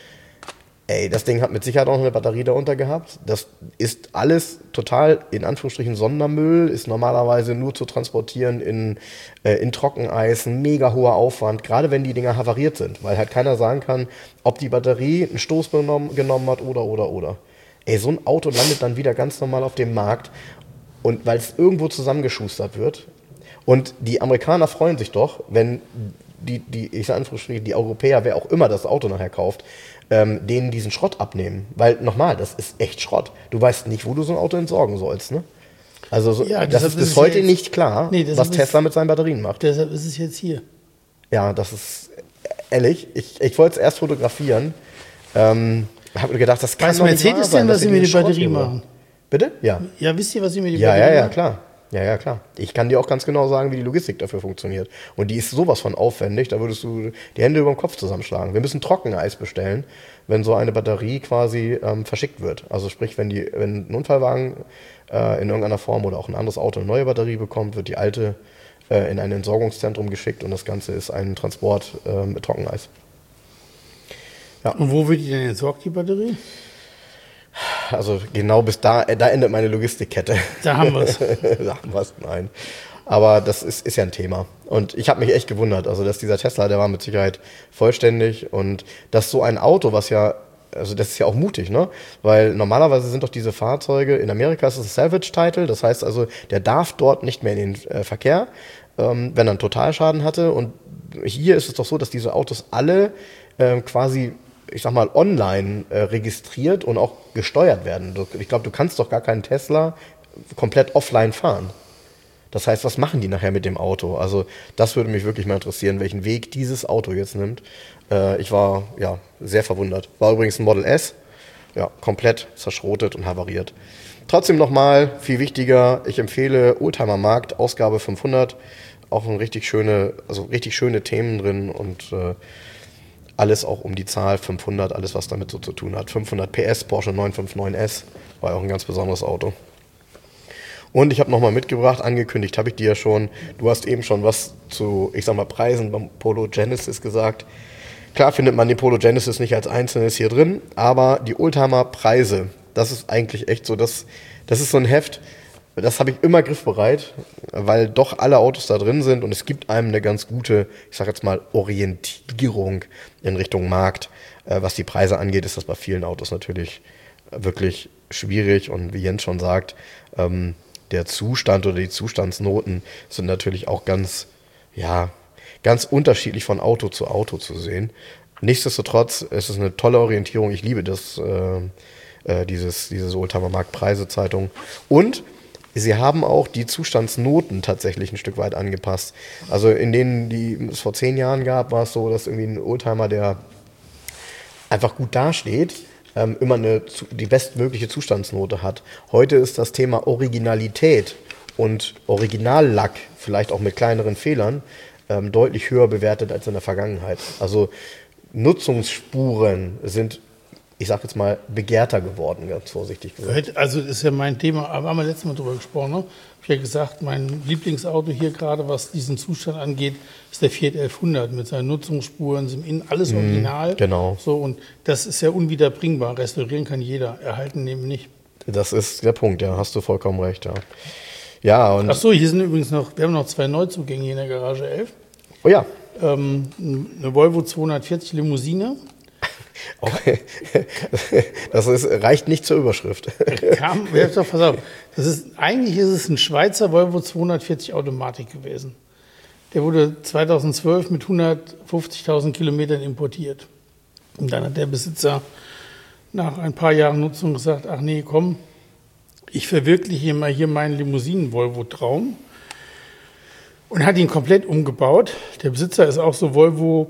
Ey, das Ding hat mit Sicherheit auch noch eine Batterie darunter gehabt. Das ist alles total, in Anführungsstrichen, Sondermüll, ist normalerweise nur zu transportieren in, äh, in Trockeneis, ein mega hoher Aufwand, gerade wenn die Dinger havariert sind, weil halt keiner sagen kann, ob die Batterie einen Stoß genommen, genommen hat oder, oder, oder. Ey, so ein Auto landet dann wieder ganz normal auf dem Markt und weil es irgendwo zusammengeschustert wird. Und die Amerikaner freuen sich doch, wenn die, die ich sage Anführungsstrichen, die Europäer, wer auch immer das Auto nachher kauft, ähm, denen diesen Schrott abnehmen. Weil, nochmal, das ist echt Schrott. Du weißt nicht, wo du so ein Auto entsorgen sollst, ne? Also, so, Ja, das ist bis heute jetzt, nicht klar, nee, was Tesla mit seinen Batterien macht. Deshalb ist es jetzt hier. Ja, das ist, ehrlich, ich, ich wollte es erst fotografieren, ähm, habe mir gedacht, das kann Weiß doch nicht wahr Mercedes sein, denn, dass was sie die mit den den Schrott Batterien hier machen? Bitte? Ja. Ja, wisst ihr, was sie mit den Ja, Batterien ja, ja, machen? klar. Ja, ja, klar. Ich kann dir auch ganz genau sagen, wie die Logistik dafür funktioniert. Und die ist sowas von aufwendig, da würdest du die Hände über den Kopf zusammenschlagen. Wir müssen Trockeneis bestellen, wenn so eine Batterie quasi ähm, verschickt wird. Also sprich, wenn, die, wenn ein Unfallwagen äh, in irgendeiner Form oder auch ein anderes Auto eine neue Batterie bekommt, wird die alte äh, in ein Entsorgungszentrum geschickt und das Ganze ist ein Transport äh, mit Trockeneis. Ja. Und wo wird die denn entsorgt, die Batterie? Also genau bis da, da endet meine Logistikkette. Da haben wir es. Da haben wir es, nein. Aber das ist, ist ja ein Thema. Und ich habe mich echt gewundert, also dass dieser Tesla, der war mit Sicherheit vollständig und dass so ein Auto, was ja, also das ist ja auch mutig, ne? Weil normalerweise sind doch diese Fahrzeuge, in Amerika ist es ein Salvage-Title, das heißt also, der darf dort nicht mehr in den äh, Verkehr, ähm, wenn er einen Totalschaden hatte. Und hier ist es doch so, dass diese Autos alle äh, quasi, ich sag mal, online äh, registriert und auch gesteuert werden. Du, ich glaube, du kannst doch gar keinen Tesla komplett offline fahren. Das heißt, was machen die nachher mit dem Auto? Also das würde mich wirklich mal interessieren, welchen Weg dieses Auto jetzt nimmt. Äh, ich war ja sehr verwundert. War übrigens ein Model S, ja, komplett zerschrotet und havariert. Trotzdem nochmal, viel wichtiger, ich empfehle Oldtimer Markt, Ausgabe fünfhundert. Auch ein richtig schöne, also richtig schöne Themen drin und äh, alles auch um die Zahl fünfhundert, alles was damit so zu tun hat. fünfhundert P S, Porsche neun fünf neun S, war auch ein ganz besonderes Auto. Und ich habe nochmal mitgebracht, angekündigt habe ich dir ja schon, du hast eben schon was zu, ich sag mal, Preisen beim Polo Genesis gesagt. Klar findet man den Polo Genesis nicht als einzelnes hier drin, aber die Oldtimer Preise, das ist eigentlich echt so, das, das ist so ein Heft, das habe ich immer griffbereit, weil doch alle Autos da drin sind und es gibt einem eine ganz gute, ich sage jetzt mal, Orientierung in Richtung Markt. Äh, was die Preise angeht, ist das bei vielen Autos natürlich wirklich schwierig und wie Jens schon sagt, ähm, der Zustand oder die Zustandsnoten sind natürlich auch ganz, ja, ganz unterschiedlich von Auto zu Auto zu sehen. Nichtsdestotrotz ist es eine tolle Orientierung. Ich liebe das, äh, äh, dieses, dieses Oldtimer Markt Preisezeitung. Und sie haben auch die Zustandsnoten tatsächlich ein Stück weit angepasst. Also in denen, die es vor zehn Jahren gab, war es so, dass irgendwie ein Oldtimer, der einfach gut dasteht, ähm, immer eine, die bestmögliche Zustandsnote hat. Heute ist das Thema Originalität und Originallack, vielleicht auch mit kleineren Fehlern, ähm, deutlich höher bewertet als in der Vergangenheit. Also Nutzungsspuren sind, ich sag jetzt mal, begehrter geworden, ganz vorsichtig gesagt. Also das ist ja mein Thema, aber haben wir letztes Mal drüber gesprochen, ne? Ich habe ja gesagt, mein Lieblingsauto hier gerade, was diesen Zustand angeht, ist der Fiat elfhundert mit seinen Nutzungsspuren, sind innen alles original. Genau. So, und das ist ja unwiederbringbar. Restaurieren kann jeder, erhalten eben nicht. Das ist der Punkt, ja, hast du vollkommen recht, ja. Ja, und Ach so, hier sind übrigens noch, wir haben noch zwei Neuzugänge hier in der Garage elf. oh ja. Ähm, eine Volvo zweihundertvierzig Limousine. Okay. Das ist, reicht nicht zur Überschrift. Kam, pass auf, das ist, eigentlich ist es ein Schweizer Volvo zweihundertvierzig Automatik gewesen. Der wurde zweitausendzwölf mit hundertfünfzigtausend Kilometern importiert. Und dann hat der Besitzer nach ein paar Jahren Nutzung gesagt, ach nee, komm, ich verwirkliche mal hier meinen Limousinen-Volvo-Traum. Und hat ihn komplett umgebaut. Der Besitzer ist auch so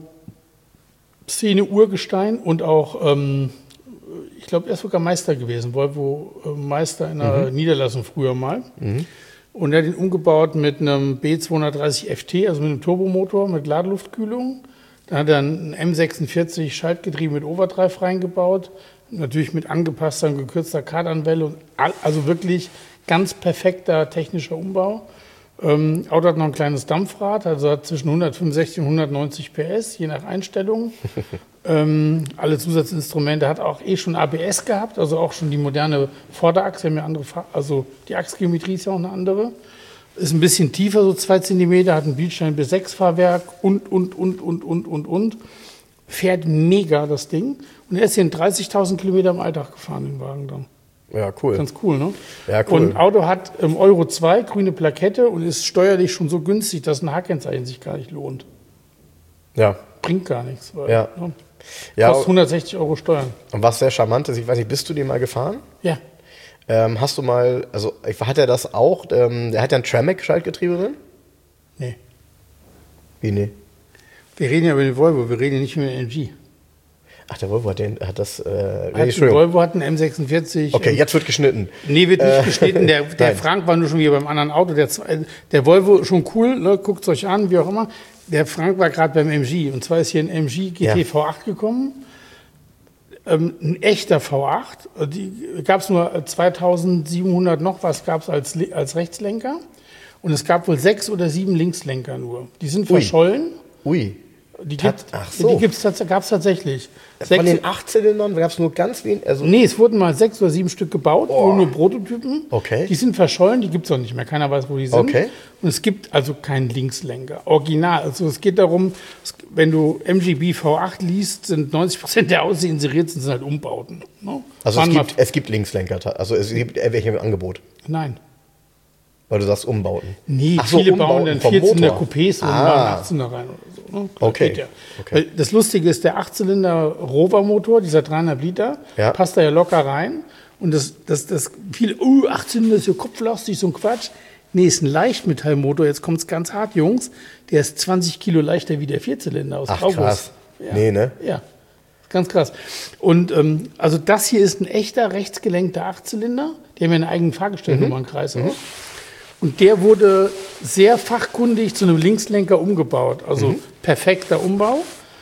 Volvo-Szene-Urgestein und auch, ähm, ich glaube, er ist sogar Meister gewesen. Volvo-Meister in einer mhm. Niederlassung früher mal. Mhm. Und er hat ihn umgebaut mit einem B zweihundertdreißig F T, also mit einem Turbomotor mit Ladeluftkühlung. Dann hat er ein M sechsundvierzig Schaltgetriebe mit Overdrive reingebaut. Natürlich mit angepasster und gekürzter Kardanwelle. Also wirklich ganz perfekter technischer Umbau. Ähm, Auto hat noch ein kleines Dampfrad, also hat zwischen hundertfünfundsechzig und hundertneunzig P S, je nach Einstellung. ähm, alle Zusatzinstrumente, hat auch eh schon A B S gehabt, also auch schon die moderne Vorderachse, haben ja andere, also die Achsgeometrie ist ja auch eine andere. Ist ein bisschen tiefer, so zwei Zentimeter, hat ein Bildstein bis sechs Fahrwerk und, und, und, und, und, und, und. Fährt mega, das Ding. Und er ist hier in dreißigtausend Kilometer im Alltag gefahren, den Wagen dann. Ja, cool. Ganz cool, ne? Ja, cool. Und Auto hat ähm, Euro zwei, grüne Plakette und ist steuerlich schon so günstig, dass ein H-Kennzeichen sich gar nicht lohnt. Ja. Bringt gar nichts. Weil, ja. Ne? Ja. Kostet hundertsechzig Euro Steuern. Und was sehr charmant ist, ich weiß nicht, bist du den mal gefahren? Ja. Ähm, hast du mal, also hat er das auch, ähm, der hat ja ein Tremec-Schaltgetriebe drin? Nee. Wie nee? Wir reden ja über den Volvo, wir reden ja nicht über den M G. Ach, der Volvo hat, den, hat das... Äh, nee, hat der Volvo hat einen M sechsundvierzig. Okay, jetzt wird geschnitten. Nee, wird nicht äh, geschnitten. Der, der Frank war nur schon wieder beim anderen Auto. Der, der Volvo, schon cool, ne? Guckt es euch an, wie auch immer. Der Frank war gerade beim M G. Und zwar ist hier ein M G G T ja. V acht gekommen. Ähm, ein echter V acht. Die gab es nur zweitausendsiebenhundert noch was gab es als, als Rechtslenker. Und es gab wohl sechs oder sieben Linkslenker nur. Die sind verschollen. Ui. Ui. Die, gibt, Ach so. die gibt's, gab es tatsächlich. Von sechs, den acht Zylindern gab es nur ganz wenig? Also nee, es wurden mal sechs oder sieben Stück gebaut, oh. nur Prototypen. Okay. Die sind verschollen, die gibt es auch nicht mehr. Keiner weiß, wo die sind. Okay. Und es gibt also keinen Linkslenker. Original. Also es geht darum, wenn du M G B V acht liest, sind neunzig Prozent der Autos, die inseriert sind, sind halt Umbauten. Ne? Also es gibt, es gibt Linkslenker, also es gibt welche im Angebot? Nein. Weil du sagst Umbauten. Nee, Ach so, viele Umbauten bauen dann vierzehner Coupés und ah. achtzehner rein oder so. Ne? Okay. Ja. okay. Weil das Lustige ist, der achtzylinder Rover-Motor, dieser dreieinhalb Liter, ja. passt da ja locker rein. Und das, das, das viele, uh, achtzylinder ist ja kopflastig, so ein Quatsch. Nee, ist ein Leichtmetallmotor, jetzt kommt es ganz hart, Jungs. Der ist zwanzig Kilo leichter wie der Vierzylinder aus Ach, August. krass. Ja. Nee, ne? Ja, ganz krass. Und ähm, also das hier ist ein echter rechtsgelenkter Achtzylinder. Die haben ja eine eigene Fahrgestellnummernkreis mhm. auch. Und der wurde sehr fachkundig zu einem Linkslenker umgebaut. Also mhm. perfekter Umbau.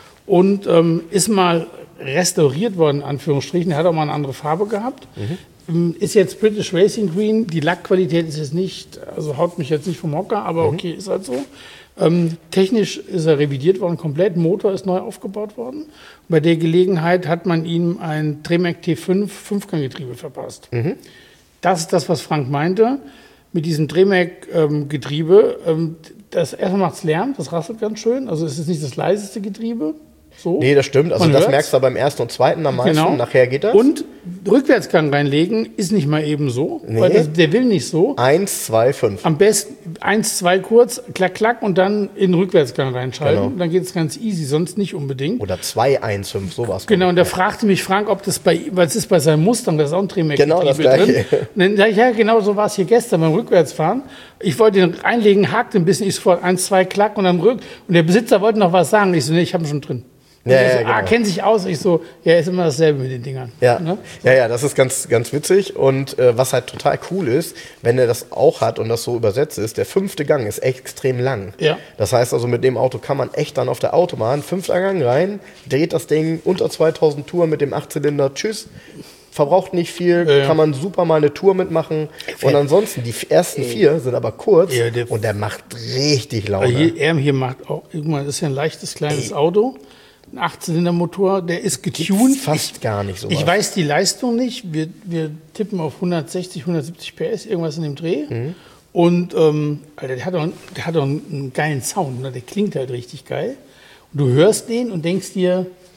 Und ähm, ist mal restauriert worden, in Anführungsstrichen. Er hat auch mal eine andere Farbe gehabt. Mhm. Ist jetzt British Racing Green. Die Lackqualität ist jetzt nicht, also haut mich jetzt nicht vom Hocker, aber mhm. okay, ist halt so. Ähm, technisch ist er revidiert worden, komplett. Motor ist neu aufgebaut worden. Bei der Gelegenheit hat man ihm ein Tremec T fünf Fünfganggetriebe verpasst. Mhm. Das ist das, was Frank meinte. Mit diesem Tremec-Getriebe, ähm, das erstmal macht es Lärm, das rasselt ganz schön. Also es ist nicht das leiseste Getriebe. So. Nee, das stimmt. Also Man das hört's. merkst du beim ersten und zweiten am meisten. Genau. Nachher geht das. Und Rückwärtsgang reinlegen ist nicht mal eben so, nee. weil das, der will nicht so. Eins, zwei, fünf. Am besten eins, zwei kurz, klack, klack und dann in den Rückwärtsgang reinschalten. Genau. Dann geht es ganz easy, sonst nicht unbedingt. Oder zwei, eins, fünf, sowas. Genau, und da fragte mich Frank, ob das bei, weil es ist bei seinem Mustang, das ist auch ein Tremec-Getriebe genau das Gleiche. drin. Und dann sage ich, ja, genau so war es hier gestern beim Rückwärtsfahren. Ich wollte den reinlegen, hakte ein bisschen, ich sofort eins, zwei, klack und dann rück. Und der Besitzer wollte noch was sagen. Ich so, nee, ich habe ihn schon drin. Ja, ja, so, genau. Ah, kennt sich aus. Ich so, ja, ist immer dasselbe mit den Dingern. Ja, ne? ja, ja, das ist ganz, ganz witzig. Und äh, was halt total cool ist, wenn er das auch hat und das so übersetzt ist, der fünfte Gang ist echt extrem lang. Ja. Das heißt also, mit dem Auto kann man echt dann auf der Autobahn, fünfter Gang rein, dreht das Ding unter zweitausend Touren mit dem Achtzylinder, tschüss. Verbraucht nicht viel, ja, ja. kann man super mal eine Tour mitmachen. Und ansonsten, die ersten vier sind aber kurz ja, der und der macht richtig Laune. Hier, er hier macht auch, irgendwann ist ja ein leichtes, kleines Ey. Auto. Ein Achtzylindermotor, der ist getuned. Fast ich, gar nicht so. Ich weiß die Leistung nicht. Wir, wir tippen auf hundertsechzig, hundertsiebzig P S, irgendwas in dem Dreh. Mhm. Und ähm, Alter, der hat auch, der hat auch einen, einen geilen Sound. Ne? Der klingt halt richtig geil. Und du hörst den und denkst dir,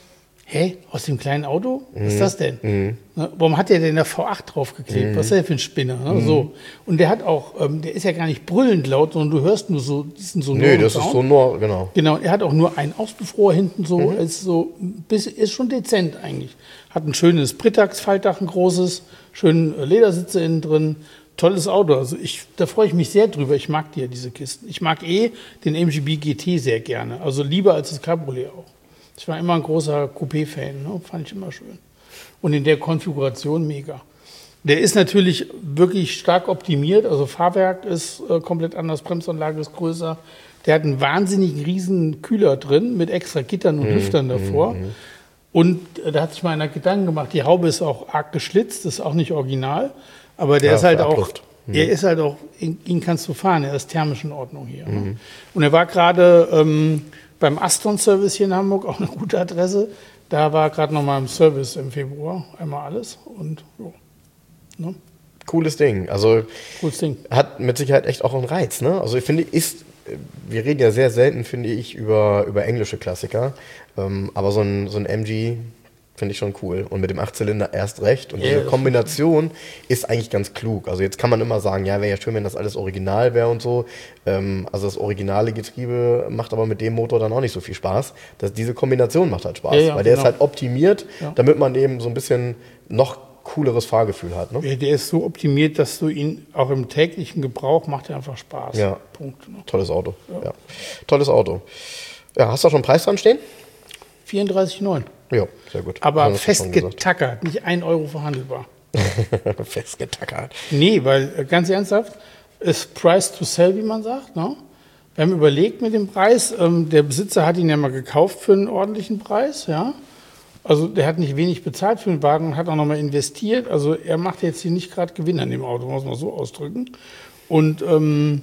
hä, aus dem kleinen Auto? Was ist das denn? Mhm. Ne, warum hat der denn da V acht draufgeklebt? Mhm. Was ist der für ein Spinner? Ne? Mhm. So. Und der hat auch, ähm, der ist ja gar nicht brüllend laut, sondern du hörst nur so diesen so Nee, das Sound. Ist so nur, genau. Genau, er hat auch nur ein Auspuffrohr hinten so, mhm. ist so, ist schon dezent eigentlich. Hat ein schönes Britax-Faltdach, ein großes, schöne Ledersitze innen drin. Tolles Auto, also ich, da freue ich mich sehr drüber. Ich mag die ja, diese Kisten. Ich mag eh den M G B G T sehr gerne, also lieber als das Cabriolet auch. Ich war immer ein großer Coupé-Fan, ne? Fand ich immer schön. Und in der Konfiguration mega. Der ist natürlich wirklich stark optimiert, also Fahrwerk ist äh, komplett anders, Bremsanlage ist größer. Der hat einen wahnsinnig riesen Kühler drin mit extra Gittern und Lüftern davor. Mm, mm. Und äh, da hat sich mal einer Gedanken gemacht, die Haube ist auch arg geschlitzt, das ist auch nicht original. Aber der ja, ist halt auch, mhm. er ist halt auch, ihn kannst du fahren, er ist thermisch in Ordnung hier. Mhm. Ne? Und er war gerade ähm, beim Aston-Service hier in Hamburg, auch eine gute Adresse. Da war gerade noch mal im Service im Februar, einmal alles. Und jo, ne? Cooles Ding. Also Cooles Ding. Hat mit Sicherheit echt auch einen Reiz. Ne? Also ich finde, ist, wir reden ja sehr selten, finde ich, über, über englische Klassiker. Ähm, aber so ein, so ein M G finde ich schon cool. Und mit dem Achtzylinder erst recht. Und yeah, diese Kombination ist eigentlich ganz klug. Also jetzt kann man immer sagen, ja, wäre ja schön, wenn das alles original wäre und so. Ähm, also das originale Getriebe macht aber mit dem Motor dann auch nicht so viel Spaß. Das, diese Kombination macht halt Spaß. Ja, ja, weil der genau. ist halt optimiert, ja. damit man eben so ein bisschen noch cooleres Fahrgefühl hat. Ne? Ja, der ist so optimiert, dass du ihn auch im täglichen Gebrauch macht er einfach Spaß. Ja, Punkt. Ne? Tolles Auto. Ja. Ja. Tolles Auto. Ja, hast du schon einen Preis dran stehen? vierunddreißig Komma neun. Ja, sehr gut. Aber festgetackert, nicht ein Euro verhandelbar. Festgetackert. Nee, weil ganz ernsthaft, ist Price to sell, wie man sagt. Ne? Wir haben überlegt mit dem Preis, ähm, der Besitzer hat ihn ja mal gekauft für einen ordentlichen Preis. Ja? Also der hat nicht wenig bezahlt für den Wagen und hat auch nochmal investiert. Also er macht jetzt hier nicht gerade Gewinn an dem Auto, muss man so ausdrücken. Und ähm,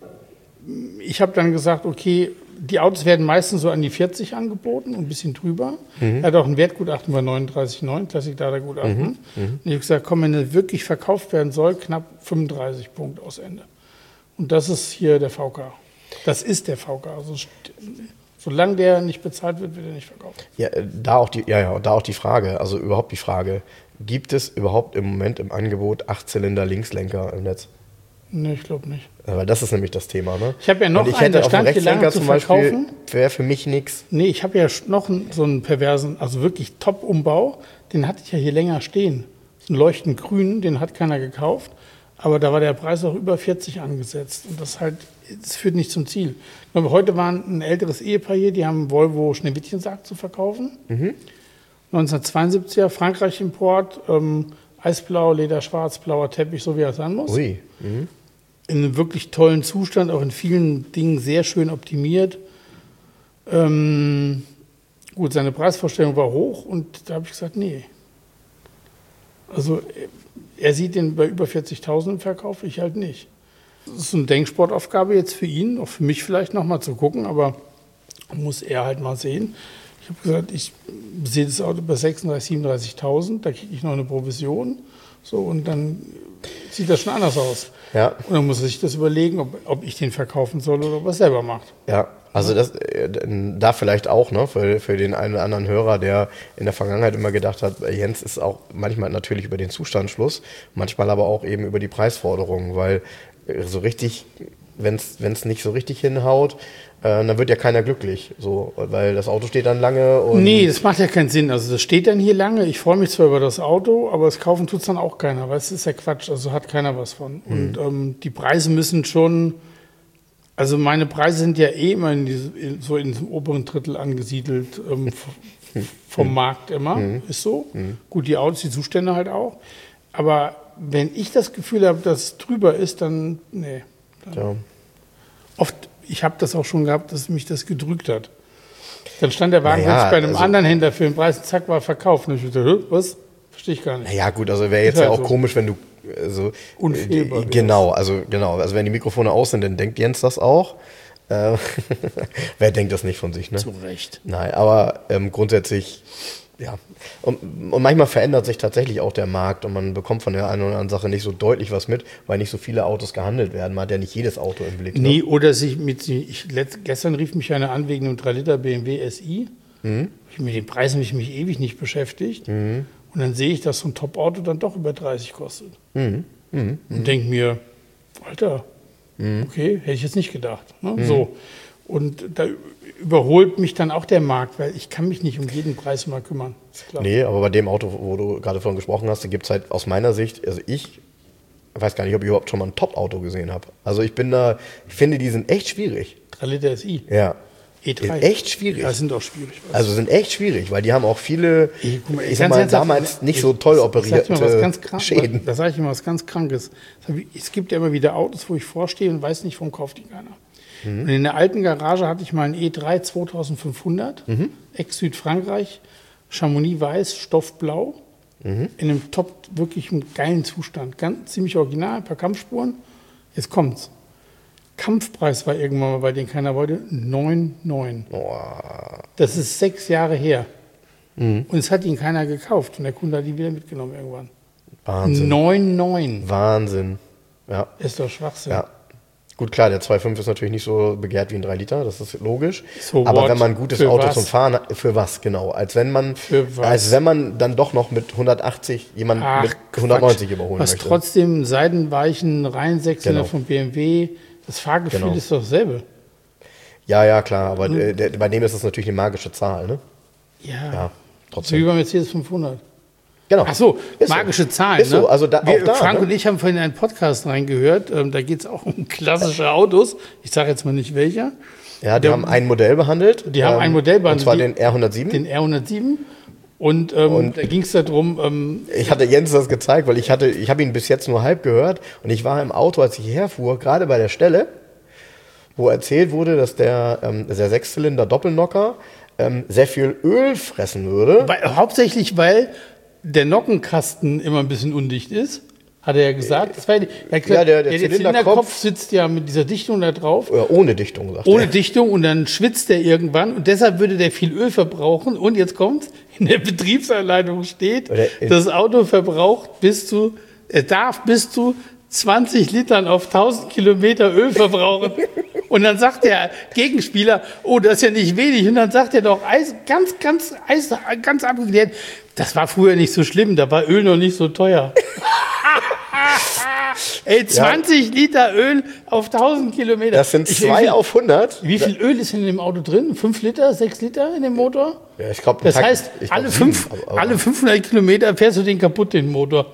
ich habe dann gesagt, okay, die Autos werden meistens so an die vierzig angeboten und ein bisschen drüber. Mhm. Er hat auch ein Wertgutachten bei neununddreißig Komma neun, Klassikdata-Gutachten. Mhm. Mhm. Und ich habe gesagt, komm, wenn er wirklich verkauft werden soll, knapp fünfunddreißig Punkte aus Ende. Und das ist hier der V K. Das ist der V K. Also, solange der nicht bezahlt wird, wird er nicht verkauft. Ja, da auch die, ja, ja, da auch die Frage, also überhaupt die Frage, gibt es überhaupt im Moment im Angebot Achtzylinder Linkslenker im Netz? Nee, ich glaube nicht. Aber das ist nämlich das Thema, ne? Ich habe ja noch ich einen, hätte der auf dem stand hier lange Rechtslenker zu zum Beispiel, verkaufen. wäre für mich nichts. Nee, ich habe ja noch einen, so einen perversen, also wirklich Top-Umbau. Den hatte ich ja hier länger stehen. So einen leuchtend grün, den hat keiner gekauft. Aber da war der Preis auch über vierzig angesetzt. Und das halt, das führt nicht zum Ziel. Aber heute war ein älteres Ehepaar hier, die haben einen Volvo Schneewittchensarg zu verkaufen. Mhm. neunzehnhundertzweiundsiebziger, Frankreich-Import, ähm, Eisblau, Leder, schwarz, blauer Teppich, so wie er sein muss. Ui. Mhm. In einem wirklich tollen Zustand, auch in vielen Dingen sehr schön optimiert. Ähm, gut, seine Preisvorstellung war hoch und da habe ich gesagt, nee. Also er sieht den bei über vierzigtausend im Verkauf, ich halt nicht. Das ist eine Denksportaufgabe jetzt für ihn, auch für mich vielleicht nochmal zu gucken, aber muss er halt mal sehen. Ich habe gesagt, ich sehe das Auto bei sechsunddreißigtausend, siebenunddreißigtausend, da kriege ich noch eine Provision. So, und dann sieht das schon anders aus. Ja. Und dann muss er sich das überlegen, ob, ob ich den verkaufen soll oder ob er es selber macht. Ja, also das, da vielleicht auch, ne, für, für den einen oder anderen Hörer, der in der Vergangenheit immer gedacht hat, Jens ist auch manchmal natürlich über den Zustand Schluss, manchmal aber auch eben über die Preisforderungen, weil so richtig, wenn es nicht so richtig hinhaut, äh, dann wird ja keiner glücklich, so, weil das Auto steht dann lange. Und nee, das macht ja keinen Sinn. Also das steht dann hier lange. Ich freue mich zwar über das Auto, aber das kaufen tut es dann auch keiner, weil es ist ja Quatsch, also hat keiner was von. Mhm. Und ähm, die Preise müssen schon, also meine Preise sind ja eh immer in diese, in, so in diesem oberen Drittel angesiedelt, ähm, vom mhm. Markt immer, mhm. ist so. Mhm. Gut, die Autos, die Zustände halt auch. Aber wenn ich das Gefühl habe, dass es drüber ist, dann, nee. Dann ja. Oft, ich habe das auch schon gehabt, dass mich das gedrückt hat. Dann stand der Wagen naja, jetzt bei einem also, anderen Händler für den Preis, zack, war verkauft. Und ich dachte, was? Verstehe ich gar nicht. Naja, gut, also wäre jetzt ja auch so komisch, wenn du also, unfehlbar äh, genau, also genau, also wenn die Mikrofone aus sind, dann denkt Jens das auch. Äh, wer denkt das nicht von sich, ne? Zu Recht. Nein, aber ähm, grundsätzlich, ja. Und, und manchmal verändert sich tatsächlich auch der Markt und man bekommt von der einen oder anderen Sache nicht so deutlich was mit, weil nicht so viele Autos gehandelt werden. Man hat ja nicht jedes Auto im Blick. Nee, ne? Oder sich mit, ich, letzt, gestern rief mich einer an wegen einem drei Liter B M W S I. Mhm. Mit den Preisen habe ich mich ewig nicht beschäftigt. Mhm. Und dann sehe ich, dass so ein Top-Auto dann doch über dreißig kostet. Mhm. Mhm. Und denke mir, Alter, mhm. okay, hätte ich jetzt nicht gedacht. Ne? Mhm. So. Und da überholt mich dann auch der Markt, weil ich kann mich nicht um jeden Preis mal kümmern. Ist klar. Nee, aber bei dem Auto, wo du gerade von gesprochen hast, da gibt es halt aus meiner Sicht, also ich weiß gar nicht, ob ich überhaupt schon mal ein Top-Auto gesehen habe. Also ich bin da, ich finde, die sind echt schwierig. drei Liter S I. Ja. E drei. Echt schwierig. Ja, sind auch schwierig. Also sind echt schwierig, weil die haben auch viele, ich, guck mal, ich sag mal, damals nicht so toll operierte Schäden. Da sage ich mal was ganz Krankes. Es gibt ja immer wieder Autos, wo ich vorstehe und weiß nicht, warum kauft die keiner. Mhm. Und in der alten Garage hatte ich mal einen E drei zweitausendfünfhundert, mhm. Ex-Südfrankreich, Chamonix weiß, Stoffblau, mhm. in einem top, wirklich einem geilen Zustand. Ganz, ziemlich original, ein paar Kampfspuren. Jetzt kommt's. Kampfpreis war irgendwann mal, bei den keiner wollte, neun Komma neun. Oh. Das ist sechs Jahre her. Mhm. Und es hat ihn keiner gekauft. Und der Kunde hat die wieder mitgenommen irgendwann. Wahnsinn. neun Komma neun. Wahnsinn. Ja. Ist doch Schwachsinn. Ja. Gut, klar, der zwei Komma fünf ist natürlich nicht so begehrt wie ein drei Liter, das ist logisch. So aber what? wenn man ein gutes für Auto was? zum Fahren hat, für was genau? Als wenn man, als wenn man dann doch noch mit hundertachtzig jemanden Ach, mit hundertneunzig Quatsch. überholen was möchte. Trotzdem Seidenweichen Reihensächsiger Genau. von B M W, das Fahrgefühl Genau. ist doch dasselbe. Ja, ja, klar, aber mhm. äh, der, bei dem ist das natürlich eine magische Zahl, ne? Ja, ja so trotzdem. wie beim Mercedes fünfhundert. Genau. Ach so, ist magische so. Zahlen. Ist so, ne? also da, Wir, auch da, Frank ne? und ich haben vorhin in einen Podcast reingehört, ähm, da geht es auch um klassische Autos. Ich sage jetzt mal nicht welcher. Ja, die Der, haben ein Modell behandelt. Die haben ähm, ein Modell behandelt. Und zwar den R hundertsieben. Den R hundertsieben. Und, ähm, und da ging es darum. Ähm, ich hatte Jens das gezeigt, weil ich hatte, ich habe ihn bis jetzt nur halb gehört. Und ich war im Auto, als ich hierher fuhr, gerade bei der Stelle, wo erzählt wurde, dass der, ähm, der Sechszylinder Doppelnocker ähm, sehr viel Öl fressen würde. Weil, hauptsächlich, weil der Nockenkasten immer ein bisschen undicht ist, hat er ja gesagt. Das war die, er hat gesagt ja, der, der, der Zylinderkopf, Zylinderkopf sitzt ja mit dieser Dichtung da drauf. Oder ohne Dichtung, sagt Ohne er. Dichtung und dann schwitzt der irgendwann und deshalb würde der viel Öl verbrauchen. Und jetzt kommt, in der Betriebsanleitung steht, das Auto verbraucht bis zu, er darf bis zu zwanzig Litern auf tausend Kilometer Öl verbrauchen. Und dann sagt der Gegenspieler, oh, das ist ja nicht wenig. Und dann sagt er doch Eis, ganz, ganz, Eis, ganz abgeklärt, das war früher nicht so schlimm, da war Öl noch nicht so teuer. Ey, zwanzig ja. Liter Öl auf tausend Kilometer. Das sind zwei ich, auf hundert. Wie viel Öl ist in dem Auto drin? fünf Liter, sechs Liter in dem Motor? Ja, ich glaube, das Tag, heißt, ich glaub, alle, fünf, sieben, aber, alle fünfhundert Kilometer fährst du den kaputt, den Motor.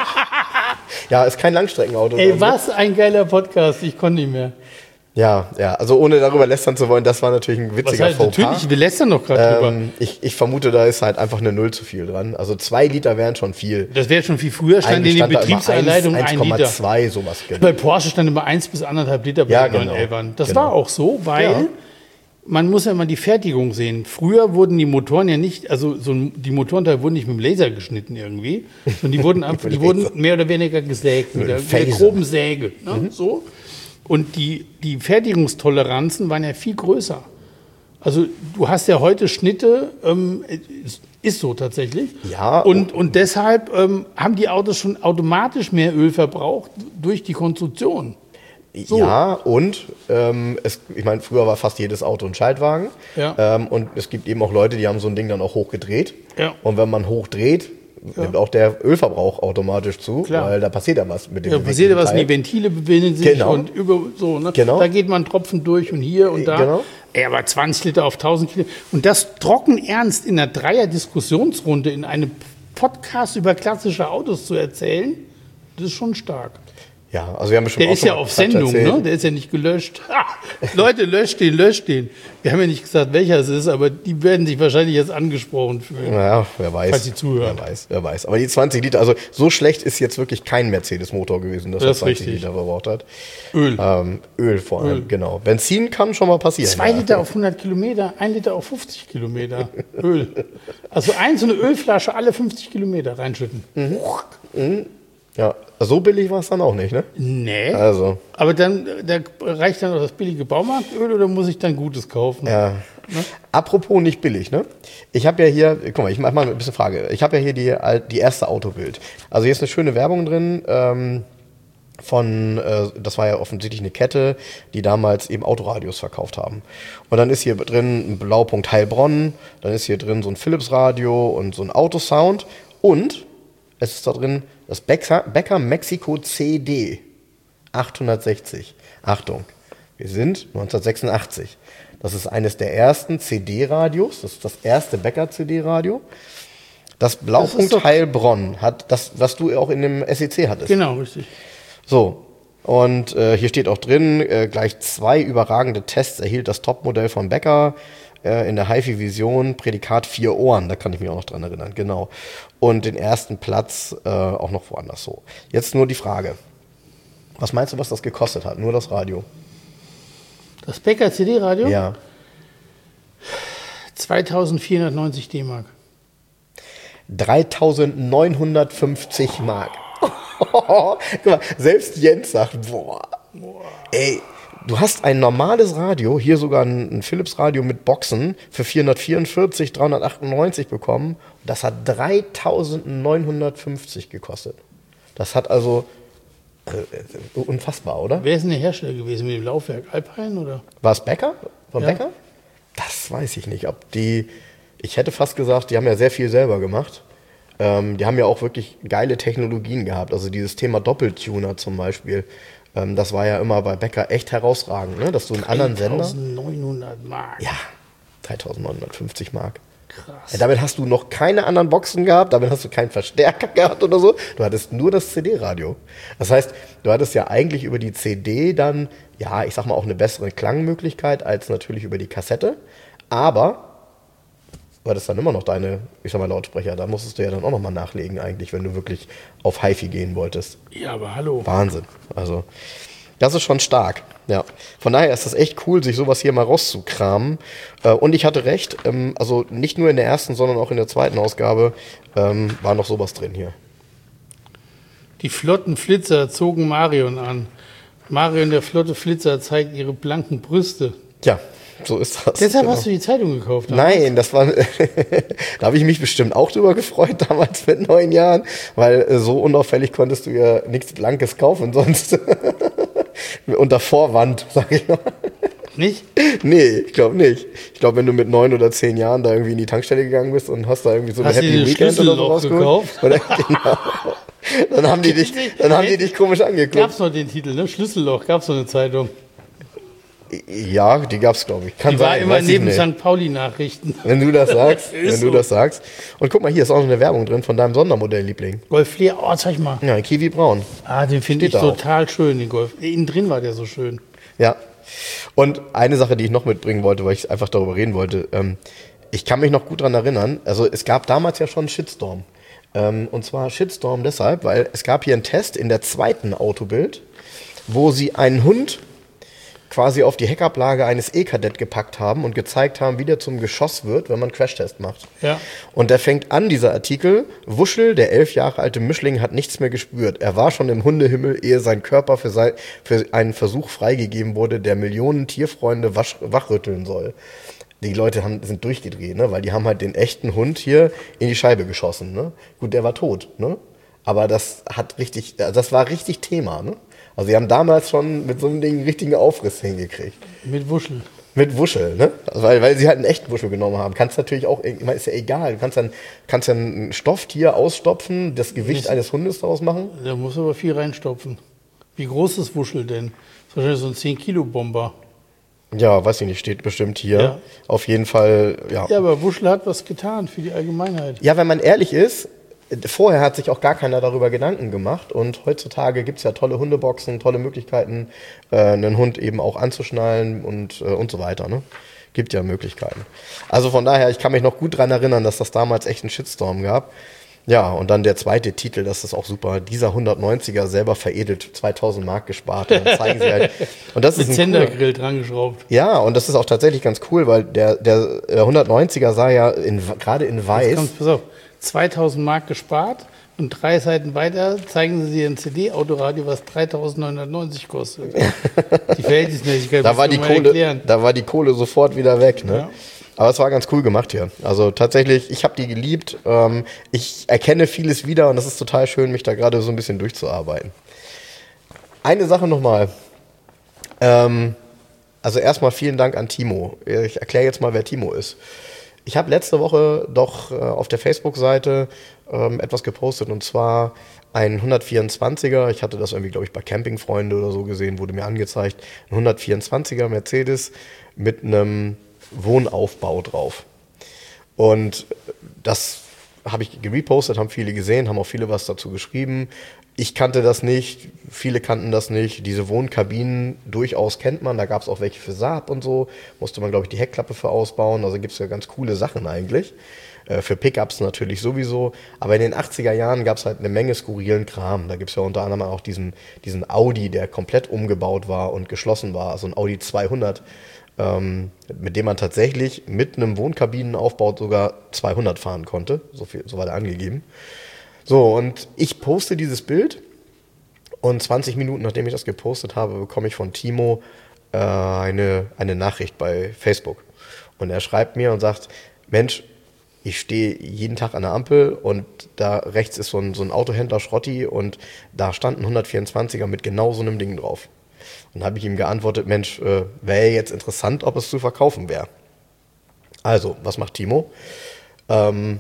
Ja, ist kein Langstreckenauto. Ey, was ein geiler Podcast, ich konnte nicht mehr. Ja, ja, also ohne darüber lästern zu wollen, das war natürlich ein witziger heißt, Fauxpas. Natürlich, wir lästern noch gerade ähm, drüber. Ich, ich vermute, da ist halt einfach eine Null zu viel dran. Also zwei Liter wären schon viel. Das wäre schon viel früher, stand in der Betriebsanleitung ein Liter. eins Komma zwei sowas. Genau. Bei Porsche stand immer eins bis anderthalb Liter bei ja, den genau. neun elfern. Das genau. war auch so, weil ja. man muss ja mal die Fertigung sehen. Früher wurden die Motoren ja nicht, also so die Motorenteile wurden nicht mit dem Laser geschnitten irgendwie, sondern die wurden, einfach, die wurden mehr oder weniger gesägt mit, mit, der, mit der groben Säge. Ne? Mhm. So. Und die, die Fertigungstoleranzen waren ja viel größer. Also du hast ja heute Schnitte, ähm, ist so tatsächlich. Ja. Und, und deshalb ähm, haben die Autos schon automatisch mehr Öl verbraucht durch die Konstruktion. So. Ja, und ähm, es, ich meine, früher war fast jedes Auto ein Schaltwagen. Ja. Ähm, und es gibt eben auch Leute, die haben so ein Ding dann auch hochgedreht. Ja. Und wenn man hochdreht, ja. nimmt auch der Ölverbrauch automatisch zu, Klar. weil da passiert ja was mit dem Ja, passiert ja was, die Ventile bewegen sich genau. und über so, ne? Genau. Da geht man einen Tropfen durch und hier und da. Genau. Ey, aber zwanzig Liter auf tausend Kilo. Und das trocken ernst in einer Dreier-Diskussionsrunde in einem Podcast über klassische Autos zu erzählen, das ist schon stark. Ja, also wir haben bestimmt Der auch ist ja auf Sendung, ne? Der ist ja nicht gelöscht. Ah, Leute, löscht den, löscht den. Wir haben ja nicht gesagt, welcher es ist, aber die werden sich wahrscheinlich jetzt angesprochen fühlen. Naja, wer weiß. Falls sie zuhören. Wer weiß, wer weiß. Aber die zwanzig Liter, also so schlecht ist jetzt wirklich kein Mercedes-Motor gewesen, dass das er zwanzig richtig. Liter verbraucht hat. Öl. Ähm, Öl vor allem, Öl. genau. Benzin kann schon mal passieren. Zwei ja. Liter auf hundert Kilometer, ein Liter auf fünfzig Kilometer Öl. Also ein so eine Ölflasche alle fünfzig Kilometer reinschütten. Mhm. Mhm. Ja, so billig war es dann auch nicht, ne? Nee. Also. Aber dann da reicht dann auch das billige Baumarktöl oder muss ich dann Gutes kaufen? Ja. Ne? Apropos nicht billig, ne? Ich habe ja hier, guck mal, ich mach mal ein bisschen Frage. Ich habe ja hier die, die erste Autobild. Also hier ist eine schöne Werbung drin. Ähm, von, äh, das war ja offensichtlich eine Kette, die damals eben Autoradios verkauft haben. Und dann ist hier drin ein Blaupunkt Heilbronn, dann ist hier drin so ein Philips-Radio und so ein Autosound und es ist da drin das Becker, Becker Mexico C D achthundertsechzig. Achtung, wir sind neunzehnhundertsechsundachtzig. Das ist eines der ersten C D-Radios, das ist das erste Becker-C D-Radio. Das Blaupunkt das Heilbronn hat das, was du auch in dem S E C hattest. Genau, richtig. So, und äh, hier steht auch drin, äh, gleich zwei überragende Tests erhielt das Topmodell von Becker äh, in der HiFi-Vision, Prädikat vier Ohren, da kann ich mich auch noch dran erinnern, genau. Und den ersten Platz äh, auch noch woanders so. Jetzt nur die Frage, was meinst du, was das gekostet hat, nur das Radio? Das Becker C D-Radio? Ja. zweitausendvierhundertneunzig D-Mark. dreitausendneunhundertfünfzig Mark. Guck mal, selbst Jens sagt, boah, ey, du hast ein normales Radio, hier sogar ein, ein Philips-Radio mit Boxen für vierhundertvierundvierzig, dreihundertachtundneunzig bekommen. Und das hat dreitausendneunhundertfünfzig gekostet. Das hat also, äh, unfassbar, oder? Wer ist denn der Hersteller gewesen mit dem Laufwerk? Alpine oder? War es Becker? Von Ja. Becker? Das weiß ich nicht. Ob die, ich hätte fast gesagt, die haben ja sehr viel selber gemacht. Ähm, die haben ja auch wirklich geile Technologien gehabt. Also dieses Thema Doppeltuner zum Beispiel, ähm, das war ja immer bei Becker echt herausragend, ne? Dass du einen anderen Sender... dreitausendneunhundert Mark. Ja, dreitausendneunhundertfünfzig Mark. Krass. Ja, damit hast du noch keine anderen Boxen gehabt, damit hast du keinen Verstärker gehabt oder so. Du hattest nur das C D-Radio. Das heißt, du hattest ja eigentlich über die C D dann, ja, ich sag mal auch eine bessere Klangmöglichkeit als natürlich über die Kassette. Aber war das dann immer noch deine, ich sag mal, Lautsprecher. Da musstest du ja dann auch nochmal nachlegen eigentlich, wenn du wirklich auf HiFi gehen wolltest. Ja, aber hallo. Wahnsinn. Also, das ist schon stark. Ja. Von daher ist das echt cool, sich sowas hier mal rauszukramen. Äh, Und ich hatte recht, ähm, also nicht nur in der ersten, sondern auch in der zweiten Ausgabe ähm, war noch sowas drin hier. Die flotten Flitzer zogen Marion an. Marion, der flotte Flitzer, zeigt ihre blanken Brüste. Ja, so ist das. Deshalb genau. hast du die Zeitung gekauft. oder? Nein, das war, da habe ich mich bestimmt auch drüber gefreut, damals mit neun Jahren, weil äh, so unauffällig konntest du ja nichts Blankes kaufen, sonst unter Vorwand, sag ich mal. Nicht? Nee, ich glaube nicht. Ich glaube, wenn du mit neun oder zehn Jahren da irgendwie in die Tankstelle gegangen bist und hast da irgendwie so Hast eine du Happy dir Weekend oder so Schlüsselloch rausgeholt. gekauft? Oder, genau. Dann haben die dich, dann haben die dich komisch angeguckt. Gab's noch den Titel, ne? Schlüsselloch, gab's noch eine Zeitung. Ja, die gab's, glaube ich. Kann Die war sein, immer weiß ich neben nicht. Sankt Pauli-Nachrichten. Wenn du das sagst, Ist wenn du so. das sagst. Und guck mal, hier ist auch noch eine Werbung drin von deinem Sondermodell-Liebling. Golf Flair, oh, zeig mal. Ja, Kiwi Braun. Ah, den finde ich Steht da auch. total schön, den Golf. Innen drin war der so schön. Ja. Und eine Sache, die ich noch mitbringen wollte, weil ich einfach darüber reden wollte. Ähm, ich kann mich noch gut daran erinnern. Also es gab damals ja schon einen Shitstorm. Ähm, und zwar Shitstorm deshalb, weil es gab hier einen Test in der zweiten Autobild, wo sie einen Hund quasi auf die Heckablage eines E-Kadett gepackt haben und gezeigt haben, wie der zum Geschoss wird, wenn man Crashtest macht. Ja. Und der fängt an, dieser Artikel, Wuschel, der elf Jahre alte Mischling, hat nichts mehr gespürt. Er war schon im Hundehimmel, ehe sein Körper für, sein, für einen Versuch freigegeben wurde, der Millionen Tierfreunde wasch, wachrütteln soll. Die Leute haben, sind durchgedreht, ne? Weil die haben halt den echten Hund hier in die Scheibe geschossen. Ne? Gut, der war tot, ne? Aber das hat richtig, das war richtig Thema, ne? Also sie haben damals schon mit so einem Ding einen richtigen Aufriss hingekriegt. Mit Wuschel. Mit Wuschel, ne? Also weil, weil sie halt einen echten Wuschel genommen haben. Kannst natürlich auch, ich meine, ist ja egal. Du kannst dann, kannst dann ein Stofftier ausstopfen, das Gewicht eines Hundes daraus machen. Da muss aber viel reinstopfen. Wie groß ist Wuschel denn? Das ist wahrscheinlich so ein zehn Kilo Bomber. Ja, weiß ich nicht, steht bestimmt hier. Ja. Auf jeden Fall, ja. Ja, aber Wuschel hat was getan für die Allgemeinheit. Ja, wenn man ehrlich ist, vorher hat sich auch gar keiner darüber Gedanken gemacht und heutzutage gibt es ja tolle Hundeboxen, tolle Möglichkeiten, äh, einen Hund eben auch anzuschnallen und, äh, und so weiter. Ne? Gibt ja Möglichkeiten. Also von daher, ich kann mich noch gut daran erinnern, dass das damals echt einen Shitstorm gab. Ja, und dann der zweite Titel, das ist auch super. Dieser hundertneunziger selber veredelt, zweitausend Mark gespart. Und dann zeigen sie halt. Und das Mit ist ein cooler, Sendergrill dran geschraubt. ja, und das ist auch tatsächlich ganz cool, weil der, der, der hundertneunziger sah ja in, gerade in weiß. Komm, pass auf. zweitausend Mark gespart und drei Seiten weiter zeigen sie dir ein C D-Autoradio, was dreitausendneunhundertneunzig kostet. Die Verhältnismäßigkeit Da war, die musst du mal Kohle, erklären. da war die Kohle sofort wieder weg. Ne? Ja. Aber es war ganz cool gemacht hier. Also tatsächlich, ich habe die geliebt. Ähm, ich erkenne vieles wieder und das ist total schön, mich da gerade so ein bisschen durchzuarbeiten. Eine Sache nochmal. Ähm, also erstmal vielen Dank an Timo. Ich erkläre jetzt mal, wer Timo ist. Ich habe letzte Woche doch äh, auf der Facebook-Seite ähm, etwas gepostet, und zwar ein hundertvierundzwanziger. Ich hatte das irgendwie, glaube ich, bei Campingfreunde oder so gesehen, wurde mir angezeigt. Ein hundertvierundzwanziger Mercedes mit einem Wohnaufbau drauf. Und das habe ich gerepostet, haben viele gesehen, haben auch viele was dazu geschrieben. Ich kannte das nicht, viele kannten das nicht. Diese Wohnkabinen durchaus kennt man, da gab es auch welche für Saab und so. Musste man, glaube ich, die Heckklappe für ausbauen. Also gibt es ja ganz coole Sachen eigentlich. Äh, für Pickups natürlich sowieso. Aber in den achtziger Jahren gab es halt eine Menge skurrilen Kram. Da gibt es ja unter anderem auch diesen, diesen Audi, der komplett umgebaut war und geschlossen war. Also ein Audi zweihundert. Ähm, mit dem man tatsächlich mit einem Wohnkabinenaufbau sogar zweihundert fahren konnte. So viel, so war der angegeben. So, und ich poste dieses Bild und zwanzig Minuten nachdem ich das gepostet habe, bekomme ich von Timo äh, eine, eine Nachricht bei Facebook. Und er schreibt mir und sagt, Mensch, ich stehe jeden Tag an der Ampel und da rechts ist so ein, so ein Autohändler Schrotti und da stand ein hundertvierundzwanziger mit genau so einem Ding drauf. Und dann habe ich ihm geantwortet, Mensch, äh, wäre jetzt interessant, ob es zu verkaufen wäre. Also, was macht Timo? Ähm,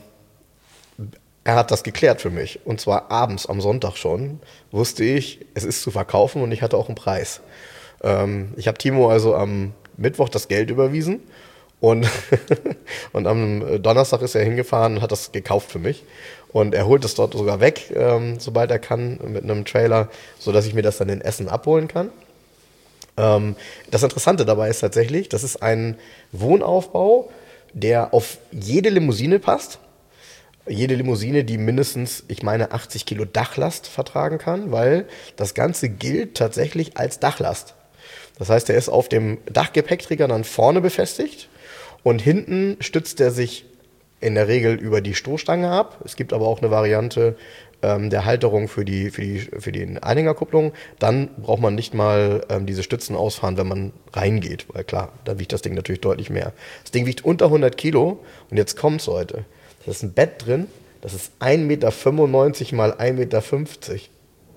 er hat das geklärt für mich. Und zwar abends am Sonntag schon wusste ich, es ist zu verkaufen und ich hatte auch einen Preis. Ähm, ich habe Timo also am Mittwoch das Geld überwiesen und, und am Donnerstag ist er hingefahren und hat das gekauft für mich. Und er holt es dort sogar weg, ähm, sobald er kann, mit einem Trailer, sodass ich mir das dann in Essen abholen kann. Ähm, das Interessante dabei ist tatsächlich, das ist ein Wohnaufbau, der auf jede Limousine passt. Jede Limousine, die mindestens, ich meine, achtzig Kilo Dachlast vertragen kann, weil das Ganze gilt tatsächlich als Dachlast. Das heißt, er ist auf dem Dachgepäckträger dann vorne befestigt und hinten stützt er sich in der Regel über die Stoßstange ab. Es gibt aber auch eine Variante ähm, der Halterung für die, für die, für die Anhängerkupplung. Dann braucht man nicht mal ähm, diese Stützen ausfahren, wenn man reingeht, weil klar, da wiegt das Ding natürlich deutlich mehr. Das Ding wiegt unter hundert Kilo und jetzt kommt's, Leute. Da ist ein Bett drin, das ist ein Meter fünfundneunzig mal ein Meter fünfzig.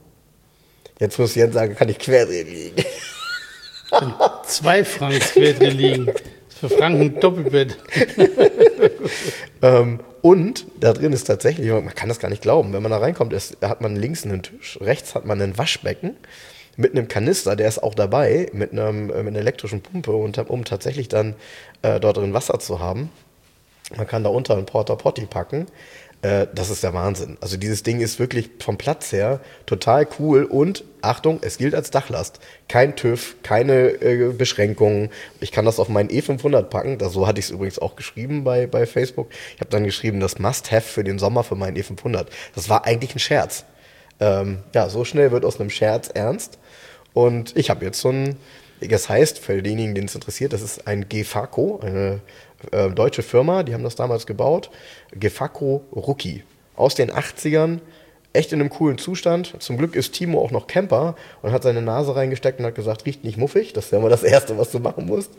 Jetzt muss Jens sagen, kann ich quer drin liegen. Zwei Franken quer drin liegen. Für Franken Doppelbett. ähm, und da drin ist tatsächlich, man kann das gar nicht glauben, wenn man da reinkommt, ist, hat man links einen Tisch, rechts hat man ein Waschbecken mit einem Kanister, der ist auch dabei, mit, einem, mit einer elektrischen Pumpe, und, um tatsächlich dann äh, dort drin Wasser zu haben. Man kann da unter einen Porta Potty packen. Äh, das ist der Wahnsinn. Also dieses Ding ist wirklich vom Platz her total cool und, Achtung, es gilt als Dachlast. Kein TÜV, keine äh, Beschränkungen. Ich kann das auf meinen E fünfhundert packen. Das, so hatte ich es übrigens auch geschrieben bei, bei Facebook. Ich habe dann geschrieben, das Must-Have für den Sommer für meinen E fünfhundert. Das war eigentlich ein Scherz. Ähm, ja, so schnell wird aus einem Scherz ernst. Und ich habe jetzt so ein, das heißt, für denjenigen, den es interessiert, das ist ein Gefaco, eine äh, deutsche Firma, die haben das damals gebaut. Gefaco Rookie. Aus den achtzigern, echt in einem coolen Zustand. Zum Glück ist Timo auch noch Camper und hat seine Nase reingesteckt und hat gesagt, riecht nicht muffig. Das ist ja immer das Erste, was du machen musst.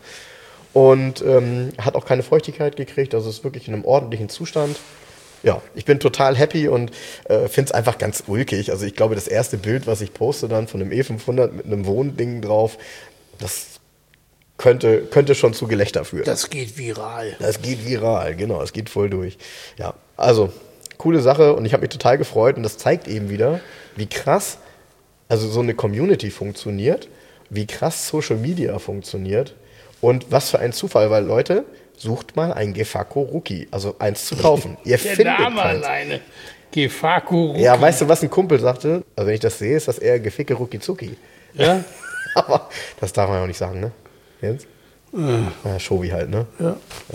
Und ähm, hat auch keine Feuchtigkeit gekriegt, also ist wirklich in einem ordentlichen Zustand. Ja, ich bin total happy und äh, finde es einfach ganz ulkig. Also ich glaube, das erste Bild, was ich poste dann von einem E fünfhundert mit einem Wohnding drauf, das könnte, könnte schon zu Gelächter führen. Das geht viral. Das geht viral, genau, es geht voll durch. Ja, also, coole Sache und ich habe mich total gefreut und das zeigt eben wieder, wie krass also so eine Community funktioniert, wie krass Social Media funktioniert und was für ein Zufall, weil Leute, sucht mal ein Gefaco Rookie, also eins zu kaufen. Ihr Der findet Name keins. alleine. Gefaco Rookie. Ja, weißt du, was ein Kumpel sagte? Also wenn ich das sehe, ist das eher Geficke Rookie Zucki. Ja? Aber das darf man ja auch nicht sagen, ne? Jens? Ja. Ja, Shobi halt, ne? Ja.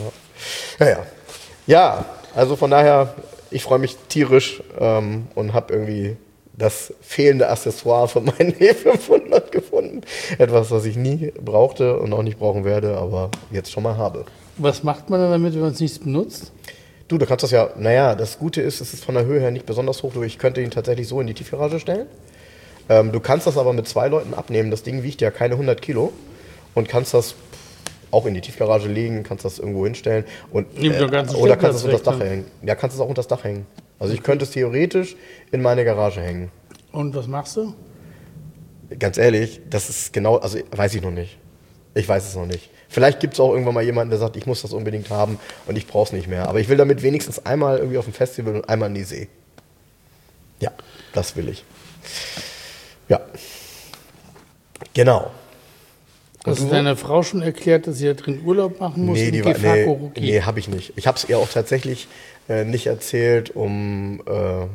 Ja, ja. Ja, also von daher, ich freue mich tierisch ähm, und habe irgendwie das fehlende Accessoire von meinen E fünfhundert gefunden. Etwas, was ich nie brauchte und auch nicht brauchen werde, aber jetzt schon mal habe. Was macht man dann damit, wenn man es nicht benutzt? Du, du kannst das ja, naja, das Gute ist, es ist von der Höhe her nicht besonders hoch. Ich könnte ihn tatsächlich so in die Tiefgarage stellen. Ähm, du kannst das aber mit zwei Leuten abnehmen. Das Ding wiegt ja keine hundert Kilo und kannst das auch in die Tiefgarage legen, kannst das irgendwo hinstellen. Und, äh, oder kannst es unter das Dach hängen. Ja, kannst es auch unter das Dach hängen. Also ich könnte es theoretisch in meine Garage hängen. Und was machst du? ganz ehrlich, das ist genau, also weiß ich noch nicht. Ich weiß es noch nicht. Vielleicht gibt es auch irgendwann mal jemanden, der sagt, ich muss das unbedingt haben und ich brauche es nicht mehr. Aber ich will damit wenigstens einmal irgendwie auf dem Festival und einmal in die See. Ja, das will ich. Ja. Genau. Hast du deiner Frau schon erklärt, dass sie da drin Urlaub machen muss? Nee, die war, nee, nee habe ich nicht. Ich habe es ihr auch tatsächlich äh, nicht erzählt, um... Äh,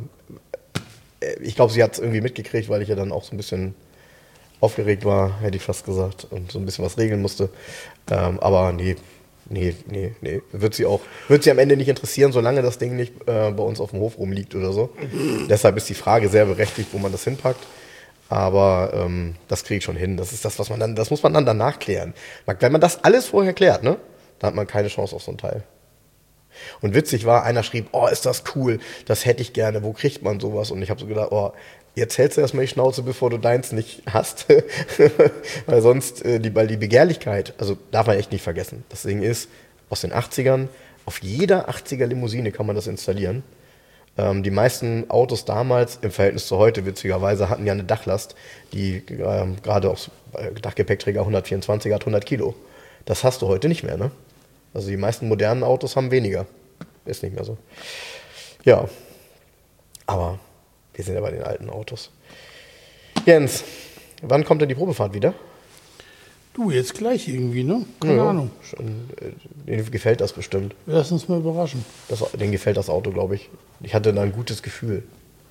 ich glaube, sie hat es irgendwie mitgekriegt, weil ich ja dann auch so ein bisschen aufgeregt war, hätte ich fast gesagt, und so ein bisschen was regeln musste. Ähm, aber nee, nee, nee, nee. Wird sie auch, wird sie am Ende nicht interessieren, solange das Ding nicht äh, bei uns auf dem Hof rumliegt oder so. Deshalb ist die Frage sehr berechtigt, wo man das hinpackt. Aber ähm, das kriege ich schon hin. Das ist das, was man dann, das muss man dann danach klären. Wenn man das alles vorher klärt, ne, dann hat man keine Chance auf so ein Teil. Und witzig war, einer schrieb, oh, ist das cool, das hätte ich gerne, wo kriegt man sowas? Und ich habe so gedacht, oh, jetzt hältst du erstmal die Schnauze, bevor du deins nicht hast. Weil sonst, äh, die, weil die Begehrlichkeit, also darf man echt nicht vergessen. Das Ding ist, aus den achtzigern, auf jeder achtziger Limousine kann man das installieren. Ähm, die meisten Autos damals, im Verhältnis zu heute witzigerweise, hatten ja eine Dachlast, die ähm, gerade auch Dachgepäckträger hundertvierundzwanzig hat, hundert Kilo. Das hast du heute nicht mehr, ne? Also die meisten modernen Autos haben weniger. Ist nicht mehr so. Ja, aber wir sind ja bei den alten Autos. Jens, wann kommt denn die Probefahrt wieder? Du, jetzt gleich irgendwie, ne? Keine ja, Ahnung. Schon, äh, denen gefällt das bestimmt. Lass uns mal überraschen. Das, denen gefällt das Auto, glaube ich. Ich hatte da ein gutes Gefühl.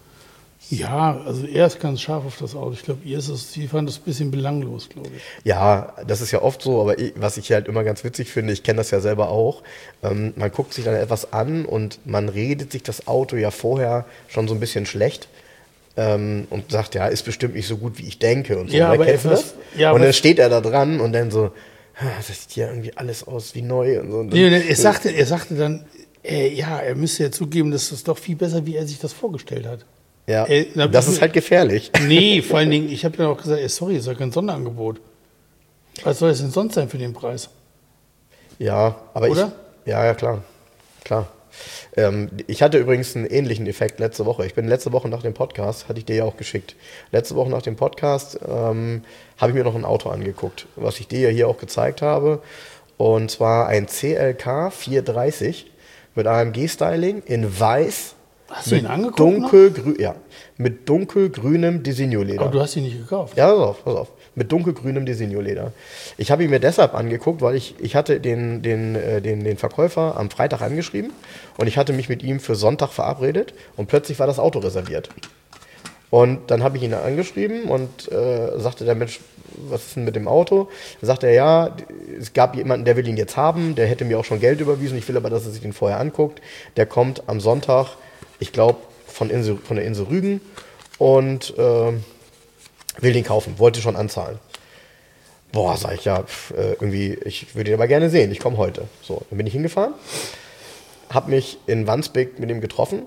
Ja, also er ist ganz scharf auf das Auto. Ich glaube, ihr ist es, sie fand das ein bisschen belanglos, glaube ich. Ja, das ist ja oft so, aber ich, was ich halt immer ganz witzig finde, ich kenne das ja selber auch, ähm, man guckt sich dann etwas an und man redet sich das Auto ja vorher schon so ein bisschen schlecht ähm, und sagt, ja, ist bestimmt nicht so gut, wie ich denke und so. Ja, aber etwas, das? Ja, und dann steht er da dran und dann so, das sieht ja irgendwie alles aus wie neu und so. Und nee, er, sagte, er sagte dann, äh, ja, er müsste ja zugeben, das ist doch viel besser, wie er sich das vorgestellt hat. Ja, Ey, das ist halt gefährlich. Nee, vor allen Dingen, ich habe dann auch gesagt, ey, sorry, ist ja kein Sonderangebot. Was soll es denn sonst sein für den Preis? Ja, aber Oder? ich... Ja, ja, klar. Klar. Ähm, ich hatte übrigens einen ähnlichen Effekt letzte Woche. Ich bin letzte Woche nach dem Podcast, hatte ich dir ja auch geschickt. Letzte Woche nach dem Podcast ähm, habe ich mir noch ein Auto angeguckt, was ich dir ja hier auch gezeigt habe. Und zwar ein C L K vierhundertdreißig mit A M G-Styling in weiß. Hast du ihn angeguckt? Dunkelgrün, ja, mit dunkelgrünem Designo-Leder. Aber du hast ihn nicht gekauft. Ja, pass auf, pass auf. Mit dunkelgrünem Designo-Leder. Ich habe ihn mir deshalb angeguckt, weil ich, ich hatte den, den, den, den Verkäufer am Freitag angeschrieben und ich hatte mich mit ihm für Sonntag verabredet und plötzlich war das Auto reserviert. Und dann habe ich ihn angeschrieben und äh, sagte der Mensch, was ist denn mit dem Auto? Da sagte er, ja, es gab jemanden, der will ihn jetzt haben, der hätte mir auch schon Geld überwiesen, ich will aber, dass er sich den vorher anguckt. Der kommt am Sonntag, ich glaube, von, von der Insel Rügen und äh, will den kaufen, wollte schon anzahlen. Boah, sag ich ja, pf, äh, irgendwie, ich würde ihn aber gerne sehen, ich komme heute. So, dann bin ich hingefahren, habe mich in Wandsbek mit ihm getroffen.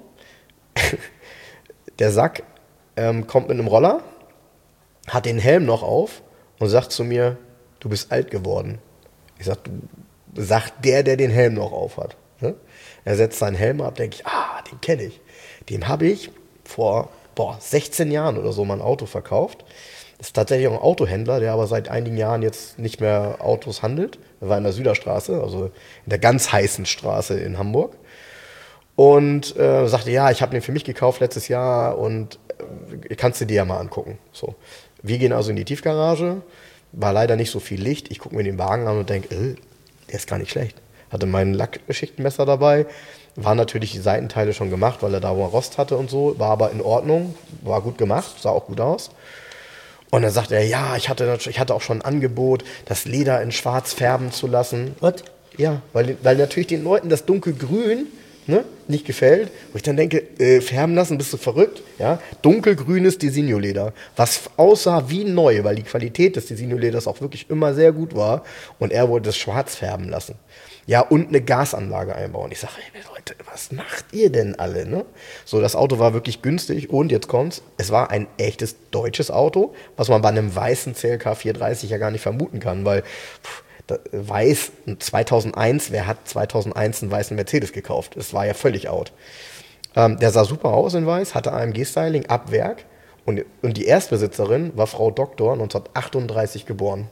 Der Sack ähm, kommt mit einem Roller, hat den Helm noch auf und sagt zu mir, du bist alt geworden. Ich sag, du, sagt der, der den Helm noch auf hat. Ne? Er setzt seinen Helm ab, denke ich, ah, den kenne ich. Dem habe ich vor boah, sechzehn Jahren oder so mal ein Auto verkauft. Das ist tatsächlich auch ein Autohändler, der aber seit einigen Jahren jetzt nicht mehr Autos handelt. Er war in der Süderstraße, also in der ganz heißen Straße in Hamburg. Und äh, sagte, ja, ich habe den für mich gekauft letztes Jahr und äh, kannst du dir ja mal angucken. So. Wir gehen also in die Tiefgarage, war leider nicht so viel Licht. Ich gucke mir den Wagen an und denke, äh, der ist gar nicht schlecht. Hatte mein Lackschichtenmesser dabei, war natürlich die Seitenteile schon gemacht, weil er da wo er Rost hatte und so, war aber in Ordnung, war gut gemacht, sah auch gut aus. Und dann sagt er, ja, ich hatte, ich hatte auch schon ein Angebot, das Leder in schwarz färben zu lassen. Was? Ja, weil, weil natürlich den Leuten das dunkelgrün ne, nicht gefällt. Wo ich dann denke, äh, färben lassen, bist du verrückt? Ja? Dunkelgrünes Designo-Leder, was aussah wie neu, weil die Qualität des Designo-Leders auch wirklich immer sehr gut war. Und er wollte es schwarz färben lassen. Ja, und eine Gasanlage einbauen. Ich sage, hey Leute, was macht ihr denn alle? Ne? So, das Auto war wirklich günstig und jetzt kommt's, es war ein echtes deutsches Auto, was man bei einem weißen C L K vierhundertdreißig ja gar nicht vermuten kann, weil pff, da, weiß zweitausendeins, wer hat zweitausendeins einen weißen Mercedes gekauft? Das war ja völlig out. Ähm, der sah super aus in weiß, hatte A M G-Styling ab Werk Und, und die Erstbesitzerin war Frau Doktor, neunzehnhundertachtunddreißig geboren.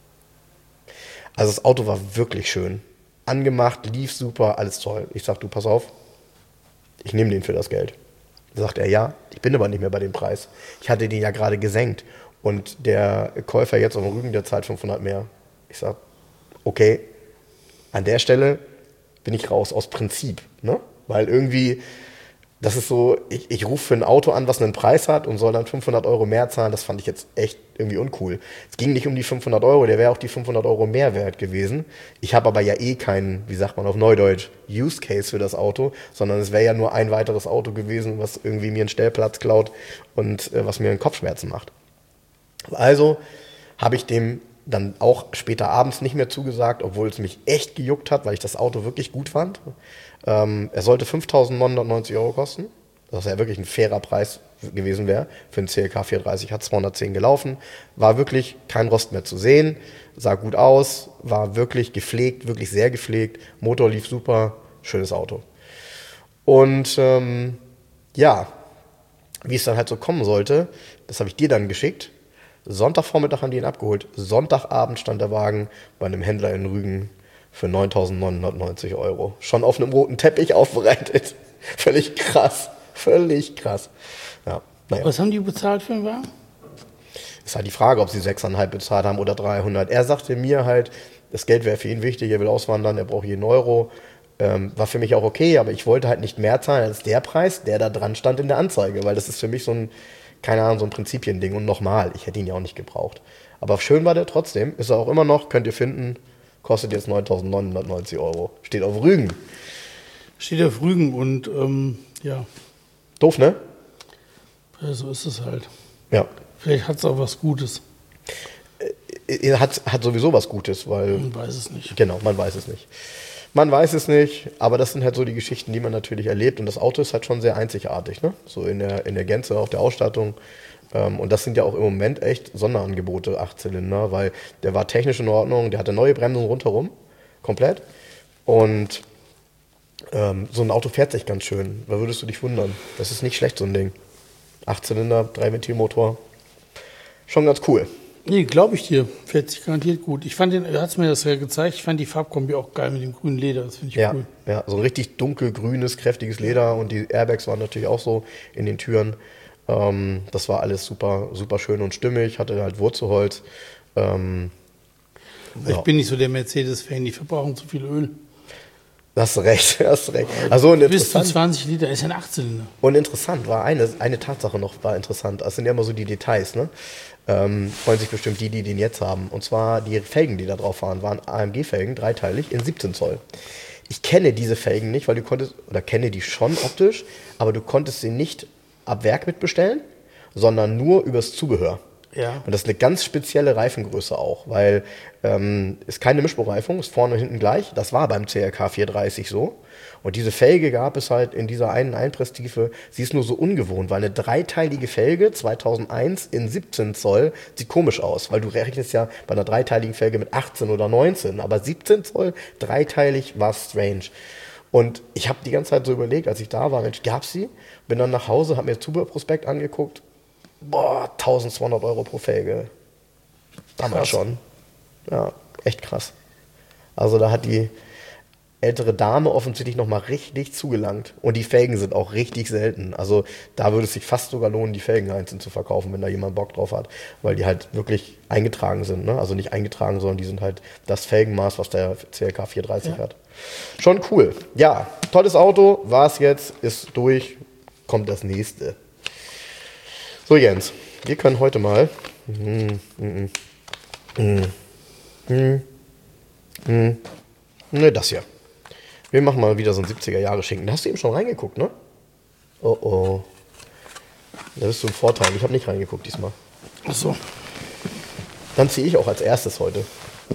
Also das Auto war wirklich schön. Angemacht, lief super, alles toll. Ich sag, du, pass auf, ich nehme den für das Geld. Da sagt er, ja, ich bin aber nicht mehr bei dem Preis. Ich hatte den ja gerade gesenkt. Und der Käufer jetzt auf dem Rügen, der zahlt fünfhundert mehr. Ich sag, okay, an der Stelle bin ich raus aus Prinzip. Ne? Weil irgendwie, das ist so, ich, ich rufe für ein Auto an, was einen Preis hat und soll dann fünfhundert Euro mehr zahlen. Das fand ich jetzt echt irgendwie uncool. Es ging nicht um die fünfhundert Euro, der wäre auch die fünfhundert Euro mehr wert gewesen. Ich habe aber ja eh keinen, wie sagt man auf Neudeutsch, Use Case für das Auto, sondern es wäre ja nur ein weiteres Auto gewesen, was irgendwie mir einen Stellplatz klaut und äh, was mir einen Kopfschmerzen macht. Also habe ich dem dann auch später abends nicht mehr zugesagt, obwohl es mich echt gejuckt hat, weil ich das Auto wirklich gut fand. Ähm, er sollte fünftausendneunhundertneunzig Euro kosten, was ja wirklich ein fairer Preis gewesen wäre. Für einen C L K vierhundertdreißig hat zweihundertzehn gelaufen, war wirklich kein Rost mehr zu sehen, sah gut aus, war wirklich gepflegt, wirklich sehr gepflegt, Motor lief super, schönes Auto. Und ähm, ja, wie es dann halt so kommen sollte, das habe ich dir dann geschickt. Sonntagvormittag haben die ihn abgeholt. Sonntagabend stand der Wagen bei einem Händler in Rügen für neuntausendneunhundertneunzig Euro. Schon auf einem roten Teppich aufbereitet. Völlig krass. Völlig krass. Ja, naja. Was haben die bezahlt für den Wagen? Ist halt die Frage, ob sie sechseinhalb bezahlt haben oder dreihundert. Er sagte mir halt, das Geld wäre für ihn wichtig, er will auswandern, er braucht jeden Euro. Ähm, war für mich auch okay, aber ich wollte halt nicht mehr zahlen als der Preis, der da dran stand in der Anzeige, weil das ist für mich so ein, keine Ahnung, so ein Prinzipiending. Und nochmal, ich hätte ihn ja auch nicht gebraucht. Aber schön war der trotzdem, ist er auch immer noch, könnt ihr finden, kostet jetzt neuntausendneunhundertneunzig Euro. Steht auf Rügen. Steht auf Rügen und ähm, ja. Doof, ne? Ja, so ist es halt. Ja. Vielleicht hat es auch was Gutes. Er hat, hat sowieso was Gutes, weil... Man weiß es nicht. Genau, man weiß es nicht. Man weiß es nicht, aber das sind halt so die Geschichten, die man natürlich erlebt. Und das Auto ist halt schon sehr einzigartig, ne? So in der, in der Gänze, auch der Ausstattung. Und das sind ja auch im Moment echt Sonderangebote, Achtzylinder, weil der war technisch in Ordnung, der hatte neue Bremsen rundherum, komplett. Und ähm, so ein Auto fährt sich ganz schön. Da würdest du dich wundern. Das ist nicht schlecht, so ein Ding. Achtzylinder, Drei-Ventil-Motor. Schon ganz cool. Nee, glaube ich dir. Fährt sich garantiert gut. Ich fand den, er hat mir das ja gezeigt, ich fand die Farbkombi auch geil mit dem grünen Leder. Das finde ich ja, cool. Ja, so ein richtig dunkelgrünes, kräftiges Leder und die Airbags waren natürlich auch so in den Türen. Ähm, das war alles super, super schön und stimmig, hatte halt Wurzelholz. Ähm, ich ja. bin nicht so der Mercedes-Fan, die verbrauchen zu viel Öl. Hast recht, hast recht. Also und bis zu zwanzig Liter ist ja ein Achtzylinder. Und interessant war eine, eine Tatsache noch, war interessant. Das sind ja immer so die Details, ne? Ähm, freuen sich bestimmt die, die den jetzt haben. Und zwar die Felgen, die da drauf waren, waren A M G-Felgen, dreiteilig, in siebzehn Zoll. Ich kenne diese Felgen nicht, weil du konntest, oder kenne die schon optisch, aber du konntest sie nicht ab Werk mitbestellen, sondern nur übers Zubehör. Ja. Und das ist eine ganz spezielle Reifengröße auch, weil ähm, ist keine Mischbereifung, ist vorne und hinten gleich. Das war beim C L K vierhundertdreißig so. Und diese Felge gab es halt in dieser einen Einpresstiefe. Sie ist nur so ungewohnt, weil eine dreiteilige Felge zweitausendeins in siebzehn Zoll sieht komisch aus, weil du rechnest ja bei einer dreiteiligen Felge mit achtzehn oder neunzehn, aber siebzehn Zoll dreiteilig war strange. Und ich habe die ganze Zeit so überlegt, als ich da war, Mensch, gab's sie? Bin dann nach Hause, habe mir das Zubehörprospekt angeguckt. Boah, eintausendzweihundert Euro pro Felge. Damals krass. Schon. Ja, echt krass. Also da hat die ältere Dame offensichtlich nochmal richtig zugelangt. Und die Felgen sind auch richtig selten. Also da würde es sich fast sogar lohnen, die Felgen einzeln zu verkaufen, wenn da jemand Bock drauf hat. Weil die halt wirklich eingetragen sind. Ne? Also nicht eingetragen, sondern die sind halt das Felgenmaß, was der C L K vierhundertdreißig ja. hat. Schon cool. Ja, tolles Auto. War es jetzt, ist durch. Kommt das nächste. So Jens, wir können heute mal mm, mm, mm, mm, mm, ne, das hier. Wir machen mal wieder so ein siebziger-Jahre-Schinken. Da hast du eben schon reingeguckt, ne? Oh oh. Da bist du im Vorteil. Ich habe nicht reingeguckt diesmal. Ach so. Dann ziehe ich auch als erstes heute.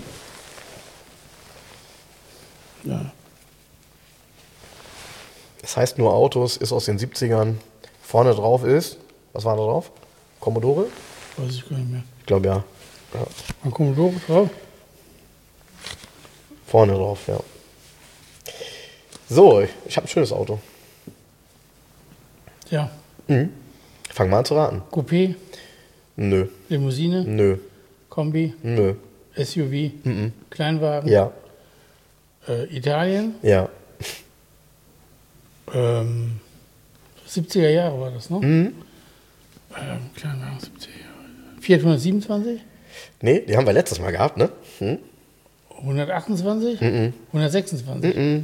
Ja. Das heißt nur Autos, ist aus den siebzigern. Vorne drauf ist, was war da drauf? Commodore? Weiß ich gar nicht mehr. Ich glaube ja. ja. War Commodore drauf? Vorne drauf, ja. So, ich habe ein schönes Auto. Ja. Mhm. Fang mal an zu raten. Coupé, Nö, Limousine, nö, Kombi, nö. S U V, Mhm. Kleinwagen, Ja, äh, Italien, ja. ähm, siebziger Jahre war das, ne? Mhm. Ähm, Kleinwagen, siebziger Jahre. Fiat hundertsiebenundzwanzig, Nee, die haben wir letztes Mal gehabt, ne? Hm? hundertachtundzwanzig, Mhm. hundertsechsundzwanzig. Mhm.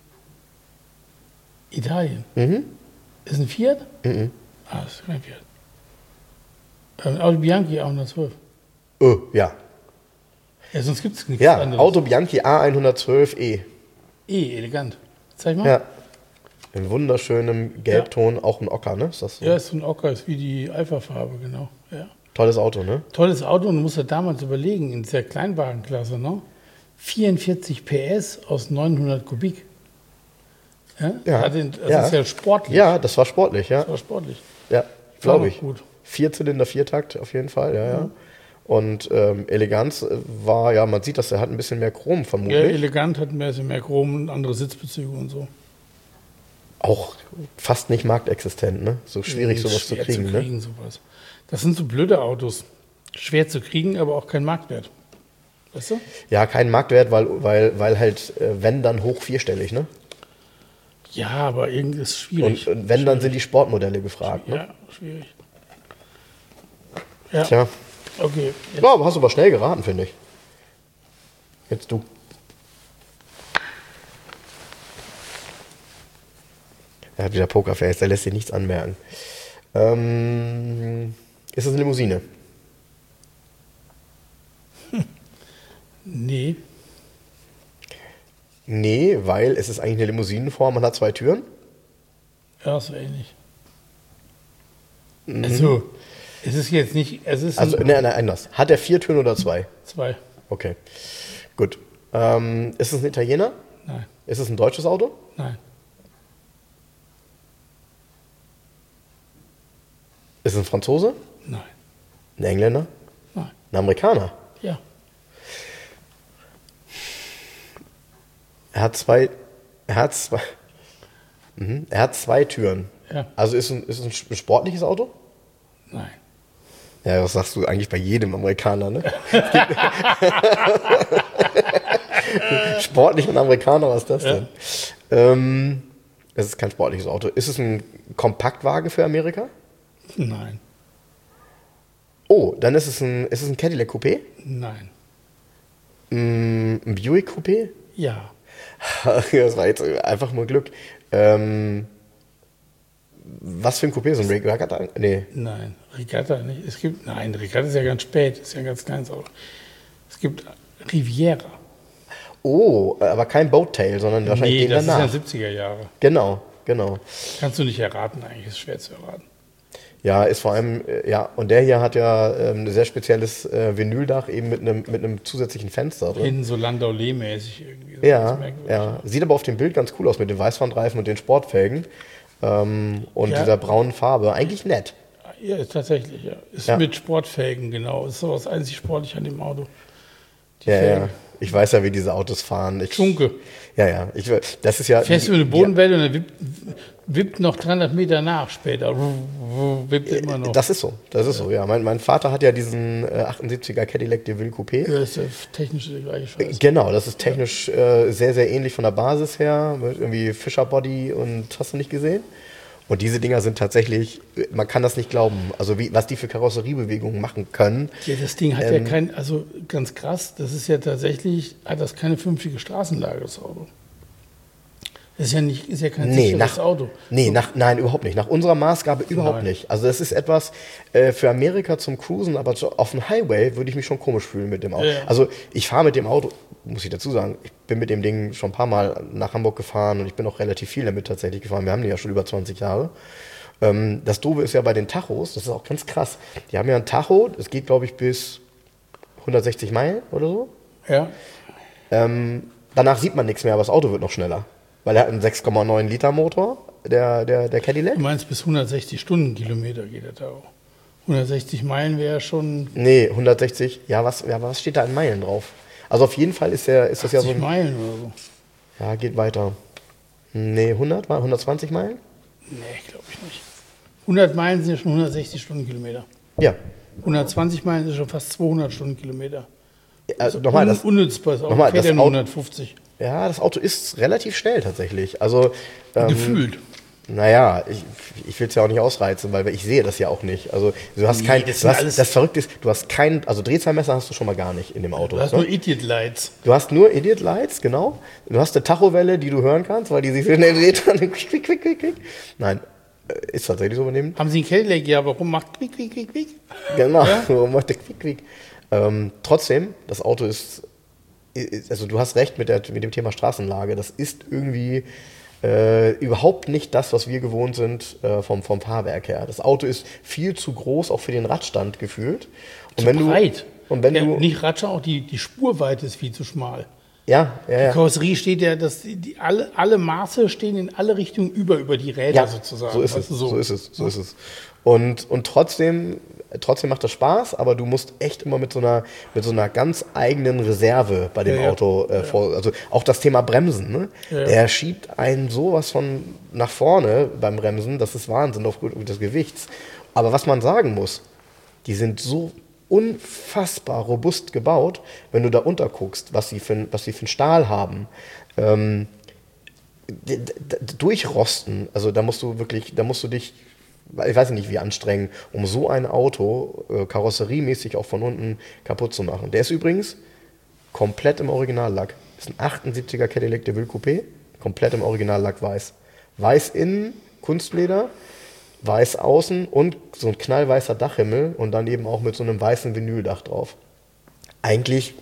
Italien. Mhm. Ist ein Fiat? Mhm. Ah, das ist kein Fiat. Ähm, Audi Bianchi A hundertzwölf. Oh, ja. Ja, sonst gibt es nichts Ja, anderes. Auto Bianchi A hundertzwölf E. Eh, elegant. Zeig mal. Ja. In wunderschönem Gelbton, auch ein Ocker, ne? Ist das so? Ja, ist so ein Ocker, ist wie die Alpha-Farbe, genau. Ja. Tolles Auto, ne? Tolles Auto, und du musst ja damals überlegen, in dieser Kleinwagenklasse, ne? vierundvierzig P S aus neunhundert Kubik. Ja, Ja, Also, das ja. ist ja sportlich. Ja, das war sportlich, ja. Das war sportlich. Ja, War glaube noch ich. gut. Vierzylinder, Viertakt auf jeden Fall, ja, ja. Und ähm, Eleganz äh, war, ja, man sieht, dass er hat ein bisschen mehr Chrom Ja, vermutlich. elegant, hat mehr, mehr Chrom und andere Sitzbezüge und so. Auch fast nicht marktexistent, ne? So schwierig, Mhm, sowas zu schwer kriegen, zu ne? kriegen, sowas. Das sind so blöde Autos. Schwer zu kriegen, aber auch kein Marktwert. Weißt du? Ja, kein Marktwert, weil, weil, weil halt, äh, wenn, dann hoch vierstellig, ne? Ja, aber irgendwie ist es schwierig. Und, und wenn, dann sind die Sportmodelle gefragt, ne? Ja, schwierig. Ja, Tja. okay. Jetzt, Ja, aber hast du aber schnell geraten, finde ich. Jetzt du. Er hat wieder Pokerface, der lässt sich nichts anmerken. Ähm, ist das eine Limousine? nee, Nee, weil es ist eigentlich eine Limousinenform, man hat zwei Türen. ja, so ähnlich. Also, es ist jetzt nicht, es ist Mhm. Also, ein, nein, nein, anders. Hat er vier Türen oder zwei? zwei. Okay, gut. Ähm, ist es ein Italiener? Nein, Ist es ein deutsches Auto? nein, Ist es ein Franzose? nein, Ein Engländer? nein. Ein Amerikaner? Ja, Er hat zwei. Er hat zwei. Mhm. Er hat zwei Türen. ja, Also ist ein, ist es ein sportliches Auto? nein. Ja, das sagst du eigentlich bei jedem Amerikaner, ne? Sportlich und Amerikaner, was ist das denn? Ähm, es ist kein sportliches Auto. Ist es ein Kompaktwagen für Amerika? Nein, Oh, dann ist es ein, ist es ein Cadillac Coupé? nein. Mm, Ein Buick Coupé? Ja, Das war jetzt einfach nur Glück. Ähm, was für ein Coupé? So ein Regatta? Nee. nein. Regatta nicht. Es gibt, nein, Regatta ist ja ganz spät, ist ja ein ganz kleines Auto. Es gibt Riviera. Oh, aber kein Boattail, sondern wahrscheinlich Nee, den das danach. ist ja siebziger Jahre. Genau, genau. Kannst du nicht erraten, eigentlich ist schwer zu erraten. Ja, ist vor allem, äh, ja, und der hier hat ja ähm, ein sehr spezielles äh, Vinyldach eben mit einem mit einem zusätzlichen Fenster drin. Hinten so Landau-Lee-mäßig irgendwie. Das ist Ja, ganz merkwürdig. ja. Sieht aber auf dem Bild ganz cool aus mit den Weißwandreifen und den Sportfelgen ähm, und Ja. dieser braunen Farbe. Eigentlich nett. Ja, ist tatsächlich, ja. Ist Ja. mit Sportfelgen, genau. Ist so das einzig Sportliche an dem Auto. Die Ja, Felgen. ja. Ich weiß ja, wie diese Autos fahren. Ich, Schunke. Ja, ja. Ich, das ist ja. Fährst du die- eine Bodenwelle und er wippt, wippt noch dreihundert Meter nach später. Wippt immer noch. Das ist so, das ist so, ja. Mein, mein Vater hat ja diesen äh, achtundsiebziger Cadillac DeVille Coupé. Ja, ist ja technisch der gleiche Scheiß. Genau, das ist technisch äh, sehr, sehr ähnlich von der Basis her, mit irgendwie Fisher Body und hast du nicht gesehen? Und diese Dinger sind tatsächlich, man kann das nicht glauben, also wie, was die für Karosseriebewegungen machen können. Ja, das Ding hat Ähm, ja kein, also ganz krass, das ist ja tatsächlich, hat das keine vernünftige Straßenlage, das Auto. Das ist ja, nicht, ist ja kein Nee, sicheres nach, Auto. nee nach, nein, überhaupt nicht. Nach unserer Maßgabe überhaupt Nein. nicht. Also das ist etwas äh, für Amerika zum Cruisen, aber so auf dem Highway würde ich mich schon komisch fühlen mit dem Auto. Ja, ja. Also ich fahre mit dem Auto, muss ich dazu sagen, ich bin mit dem Ding schon ein paar Mal nach Hamburg gefahren und ich bin auch relativ viel damit tatsächlich gefahren. Wir haben die ja schon über zwanzig Jahre. Ähm, das Doofe ist ja bei den Tachos, das ist auch ganz krass. Die haben ja ein Tacho, das geht glaube ich bis hundertsechzig Meilen oder so. Ja, Ähm, danach sieht man nichts mehr, aber das Auto wird noch schneller. Weil er hat einen sechs Komma neun Liter Motor, der, der, der Cadillac. du meinst bis hundertsechzig Stundenkilometer geht das auch. hundertsechzig Meilen wäre schon Nee, hundertsechzig. Ja, was, ja, was steht da in Meilen drauf? Also auf jeden Fall ist, der, ist das ja so achtzig ein... Meilen oder so. Ja, geht weiter. Nee, hundert, mal hundertzwanzig Meilen? Nee, glaube ich nicht. hundert Meilen sind ja schon hundertsechzig Stundenkilometer. Ja. hundertzwanzig Meilen sind schon fast zweihundert Stundenkilometer. Also nochmal, das, unnützbar ist auch. nochmal, Fährt das ja nur Auto, hundertfünfzig. ja, das Auto ist relativ schnell tatsächlich. Also, ähm, Gefühlt. Naja, ich, ich will es ja auch nicht ausreizen, weil ich sehe das ja auch nicht. Also du hast Nee, kein, das du sind hast, alles- das Verrückte ist, du hast kein, also Drehzahlmesser hast du schon mal gar nicht in dem Auto. Du hast ne? nur Idiot Lights. Du hast nur Idiot Lights, genau. Du hast eine Tachowelle, die du hören kannst, weil die sich so schnell dreht. Quick, quick, quick, quick, quick. Nein, äh, ist tatsächlich so übernehmen. Haben Sie einen Cadillac? Ja, warum macht quick, quick, quick, quick? Genau, Ja? so macht der quick, quick. Ähm, trotzdem, das Auto ist, ist, also du hast recht mit, der, mit dem Thema Straßenlage. Das ist irgendwie äh, überhaupt nicht das, was wir gewohnt sind äh, vom, vom Fahrwerk her. Das Auto ist viel zu groß, auch für den Radstand gefühlt. Und Zu wenn breit. Du, und wenn ja, du, nicht Ratscher, auch die, die Spurweite ist viel zu schmal. ja, ja, Die ja. Karosserie steht ja, dass die, die alle, alle Maße stehen in alle Richtungen über, über die Räder Ja, sozusagen. so ist Weißt es, du, so ist es, so ist es. Und, und trotzdem, trotzdem macht das Spaß, aber du musst echt immer mit so einer, mit so einer ganz eigenen Reserve bei dem Ja, ja. Auto äh, vor, also auch das Thema Bremsen, ne? Ja, ja. Der schiebt einen sowas von nach vorne beim Bremsen, das ist Wahnsinn aufgrund des Gewichts. Aber was man sagen muss, die sind so unfassbar robust gebaut, wenn du da unterguckst, was sie für, ein- was sie für einen Stahl haben. Ähm, d- d- d- durchrosten, also da musst du wirklich, da musst du dich, ich weiß nicht wie anstrengen, um so ein Auto äh, karosseriemäßig auch von unten kaputt zu machen. Der ist übrigens komplett im Originallack. Das ist ein achtundsiebziger Cadillac DeVille Coupé, komplett im Originallack weiß. Weiß innen, Kunstleder, weiß außen und so ein knallweißer Dachhimmel und dann eben auch mit so einem weißen Vinyldach drauf. Eigentlich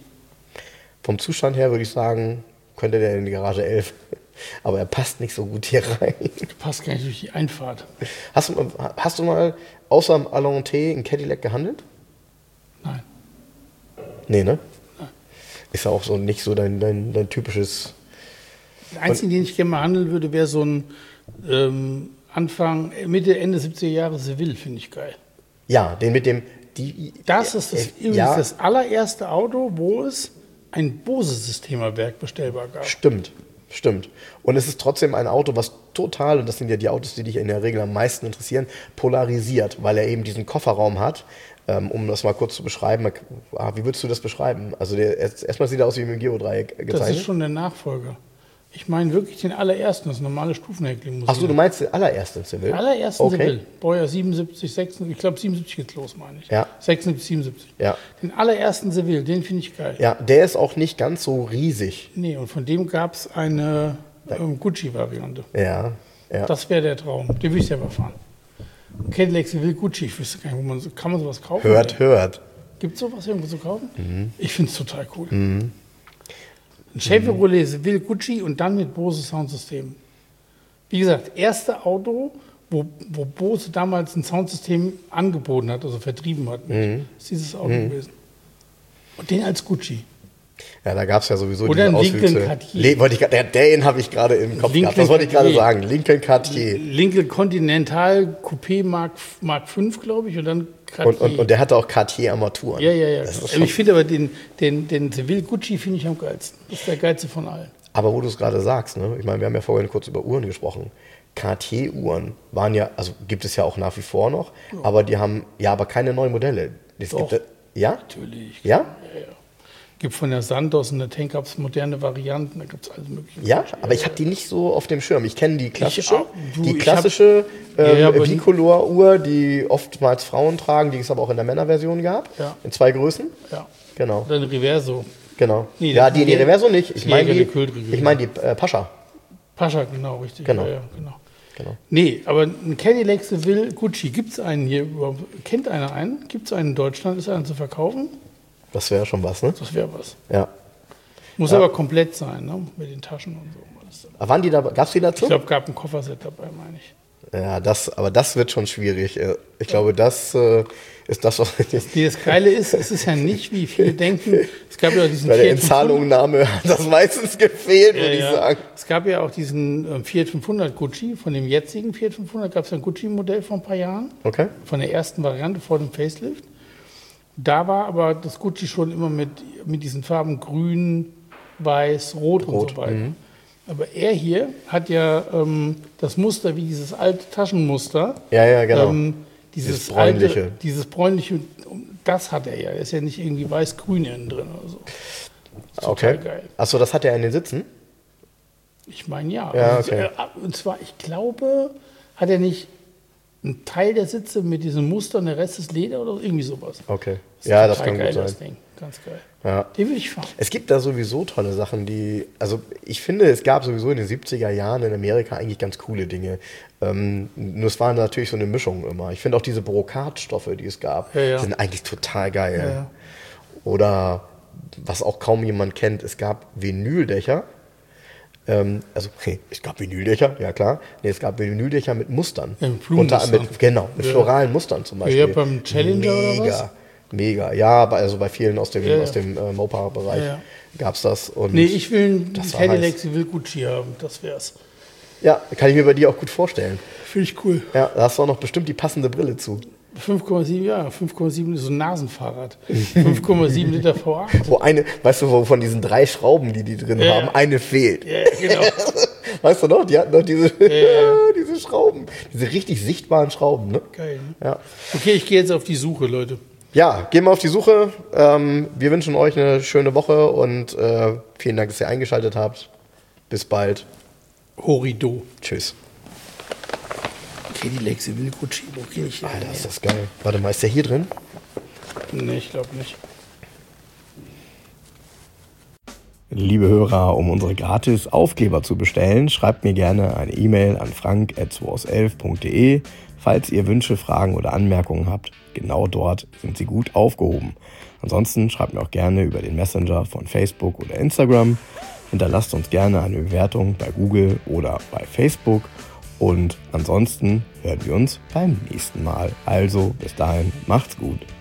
vom Zustand her würde ich sagen, könnte der in die Garage elf. Aber er passt nicht so gut hier rein. Du passt gar nicht durch die Einfahrt. Hast du, mal- hast du mal außer dem Alonté einen Cadillac gehandelt? Nein. Nee, ne? Ist ja auch so nicht so dein, dein, dein typisches. Der einzige, den ich gerne mal handeln würde, wäre so ein ähm, Anfang, Mitte, Ende siebziger Jahre Seville, finde ich geil. Ja, den mit dem. Die, Das ist das, äh, übrigens ja, das allererste Auto, wo es ein Bose-System-Werk bestellbar gab. Stimmt, stimmt. Und es ist trotzdem ein Auto, was total, und das sind ja die Autos, die dich in der Regel am meisten interessieren, polarisiert, weil er eben diesen Kofferraum hat. Ähm, um das mal kurz zu beschreiben, ah, wie würdest du das beschreiben? Also der, erst- erstmal sieht er aus wie im Geodreieck Das gezeichnet. ist schon der Nachfolger. Ich meine wirklich den allerersten, das normale Stufenheckling. Ach so, du meinst den allerersten Seville? Den allerersten Okay. Seville. Baujahr siebenundsiebzig, sechsundsiebzig, ich glaube siebenundsiebzig geht's los, meine ich. Ja. sechsundsiebzig, siebenundsiebzig. Ja. Den allerersten Seville, den finde ich geil. Ja, der ist auch nicht ganz so riesig. Nee, und von dem gab es eine ähm, Gucci-Variante. Ja, ja. Das wäre der Traum. Den will ich selber fahren. Cadillac Seville Gucci, ich wüsste gar nicht, wo man so, kann man sowas kaufen? Hört, hört. Gibt es sowas irgendwo zu kaufen? Mhm. Ich finde es total cool. Ein Chevrolet Seville Gucci und dann mit Bose Soundsystem. Wie gesagt, erste Auto, wo, wo Bose damals ein Soundsystem angeboten hat, also vertrieben hat. Mit, ist dieses Auto gewesen. Und den als Gucci. Ja, da gab es ja sowieso Oder ein diese Lincoln Auswüchse. Cartier. Le wollte ich, grad- der, den habe ich gerade im Kopf Lincoln gehabt. Das wollte ich gerade Cartier. sagen. Lincoln Cartier. Lincoln Continental Coupé Mark, Mark fünf, glaube ich, und dann Cartier. Und, und, und der hatte auch Cartier-Armaturen. ja, ja, ja. Das ist Aber schon, ich finde aber den, den, den Seville Gucci finde ich am geilsten. Das ist der geilste von allen. aber wo du es gerade sagst, ne? Ich meine, wir haben ja vorhin kurz über Uhren gesprochen. Cartier-Uhren waren ja, also gibt es ja auch nach wie vor noch, aber die haben, ja, aber keine neuen Modelle. Es Doch. gibt, ja? Natürlich. Ja? Ja, ja. Gibt von der Sandos und der Tank gab's moderne Varianten, da gibt es alles mögliche. Ja, aber ich habe die nicht so auf dem Schirm. Ich kenne die klassische, auch. Du, die ich klassische Ja, ähm, ja, aber die- Bicolor-Uhr, die oftmals Frauen tragen, die es aber auch in der Männerversion gab, Ja. in zwei Größen. Ja. Genau, Oder ein Reverso. genau. Nee, ja, das- die, die Reverso nicht. Ich die meine die, Jäger-Gekühlt-Reverso. ich mein die äh, Pascha. Pascha, genau, richtig. Genau. Ja, ja, genau. Genau. Nee, aber ein Cadillac Seville Gucci, gibt es einen hier überhaupt? Kennt einer einen? Gibt es einen in Deutschland? Ist einer zu verkaufen? Das wäre schon was, ne? Das wäre was. Ja. Muss Ja. aber komplett sein, ne? Mit den Taschen und so. Alles dabei. Aber waren die da, gab's die dazu? Ich glaube, gab ein Kofferset dabei, meine ich. Ja, das, aber das wird schon schwierig. Äh, Ich glaube, das äh, ist das, was Nee, das Geile ist, es ist ja nicht, wie viele denken, es gab ja auch diesen bei der Fiat fünfhundert. Inzahlungnahme hat das meistens gefehlt, Ja, würde ich ja. sagen. Es gab ja auch diesen ähm, Fiat fünfhundert Gucci, von dem jetzigen Fiat fünfhundert gab es ein Gucci-Modell vor ein paar Jahren, Okay. von der ersten Variante vor dem Facelift. Da war aber das Gucci schon immer mit, mit diesen Farben grün, weiß, rot, und Rot, so weiter. Aber er hier hat ja ähm, das Muster wie dieses alte Taschenmuster. Ja, ja, genau. Ähm, dieses, dieses bräunliche. Alte, dieses bräunliche, das hat er ja. Er ist ja nicht irgendwie weiß-grün innen drin oder so. Total okay. geil. Achso, das hat er in den Sitzen? Ich meine ja. Ja, also, okay. äh, und zwar, ich glaube, hat er nicht einen Teil der Sitze mit diesem Muster und der Rest ist Leder oder irgendwie sowas. Okay. Das Ja, ist das total kann geil, gut sein. Das Ding. Ganz geil. Ja. Den will ich fahren. Es gibt da sowieso tolle Sachen, die, also ich finde, es gab sowieso in den siebziger Jahren in Amerika eigentlich ganz coole Dinge. Ähm, nur es war natürlich so eine Mischung immer. Ich finde auch diese Brokatstoffe, die es gab, Ja, ja. sind eigentlich total geil. Ja, ja. Oder was auch kaum jemand kennt, es gab Vinyldächer. Ähm, also, okay, es gab Vinyldächer, ja klar. Nee, es gab Vinyldächer mit Mustern. Ja, mit Blumenmustern. Unter, mit, genau, mit Ja. floralen Mustern zum Beispiel. Ja, beim Challenger Mega. oder was? Mega, ja, bei, also bei vielen aus dem, Ja, ja. aus dem äh, Mopar-Bereich Ja, ja. gab es das. Und Nee, ich will einen das war Cadillac heiß. Seville Gucci haben. Das wär's. Ja, kann ich mir bei dir auch gut vorstellen. Finde ich cool. Ja, da hast du auch noch bestimmt die passende Brille zu. fünf Komma sieben, ja, fünf Komma sieben ist so ein Nasenfahrrad. fünf Komma sieben Liter V acht. Wo eine, weißt du, wo von diesen drei Schrauben, die die drin Ja. haben, eine fehlt. Ja, genau. Weißt du noch, die hatten noch diese, Ja. diese Schrauben, diese richtig sichtbaren Schrauben. Ne? Geil. Ne? Ja. Okay, ich gehe jetzt auf die Suche, Leute. Ja, gehen wir auf die Suche. Ähm, wir wünschen euch eine schöne Woche und äh, vielen Dank, dass ihr eingeschaltet habt. Bis bald. Horido. Tschüss. Cadillac Seville Gucci. Wo gehe ich hin? Alter, ist das geil. Warte mal, ist der hier drin? Nee, ich glaube nicht. Liebe Hörer, um unsere gratis Aufkleber zu bestellen, schreibt mir gerne eine E-Mail an frank at zweihundertelf punkt de. Falls ihr Wünsche, Fragen oder Anmerkungen habt, genau dort sind sie gut aufgehoben. Ansonsten schreibt mir auch gerne über den Messenger von Facebook oder Instagram. Hinterlasst uns gerne eine Bewertung bei Google oder bei Facebook. Und ansonsten hören wir uns beim nächsten Mal. Also bis dahin, macht's gut.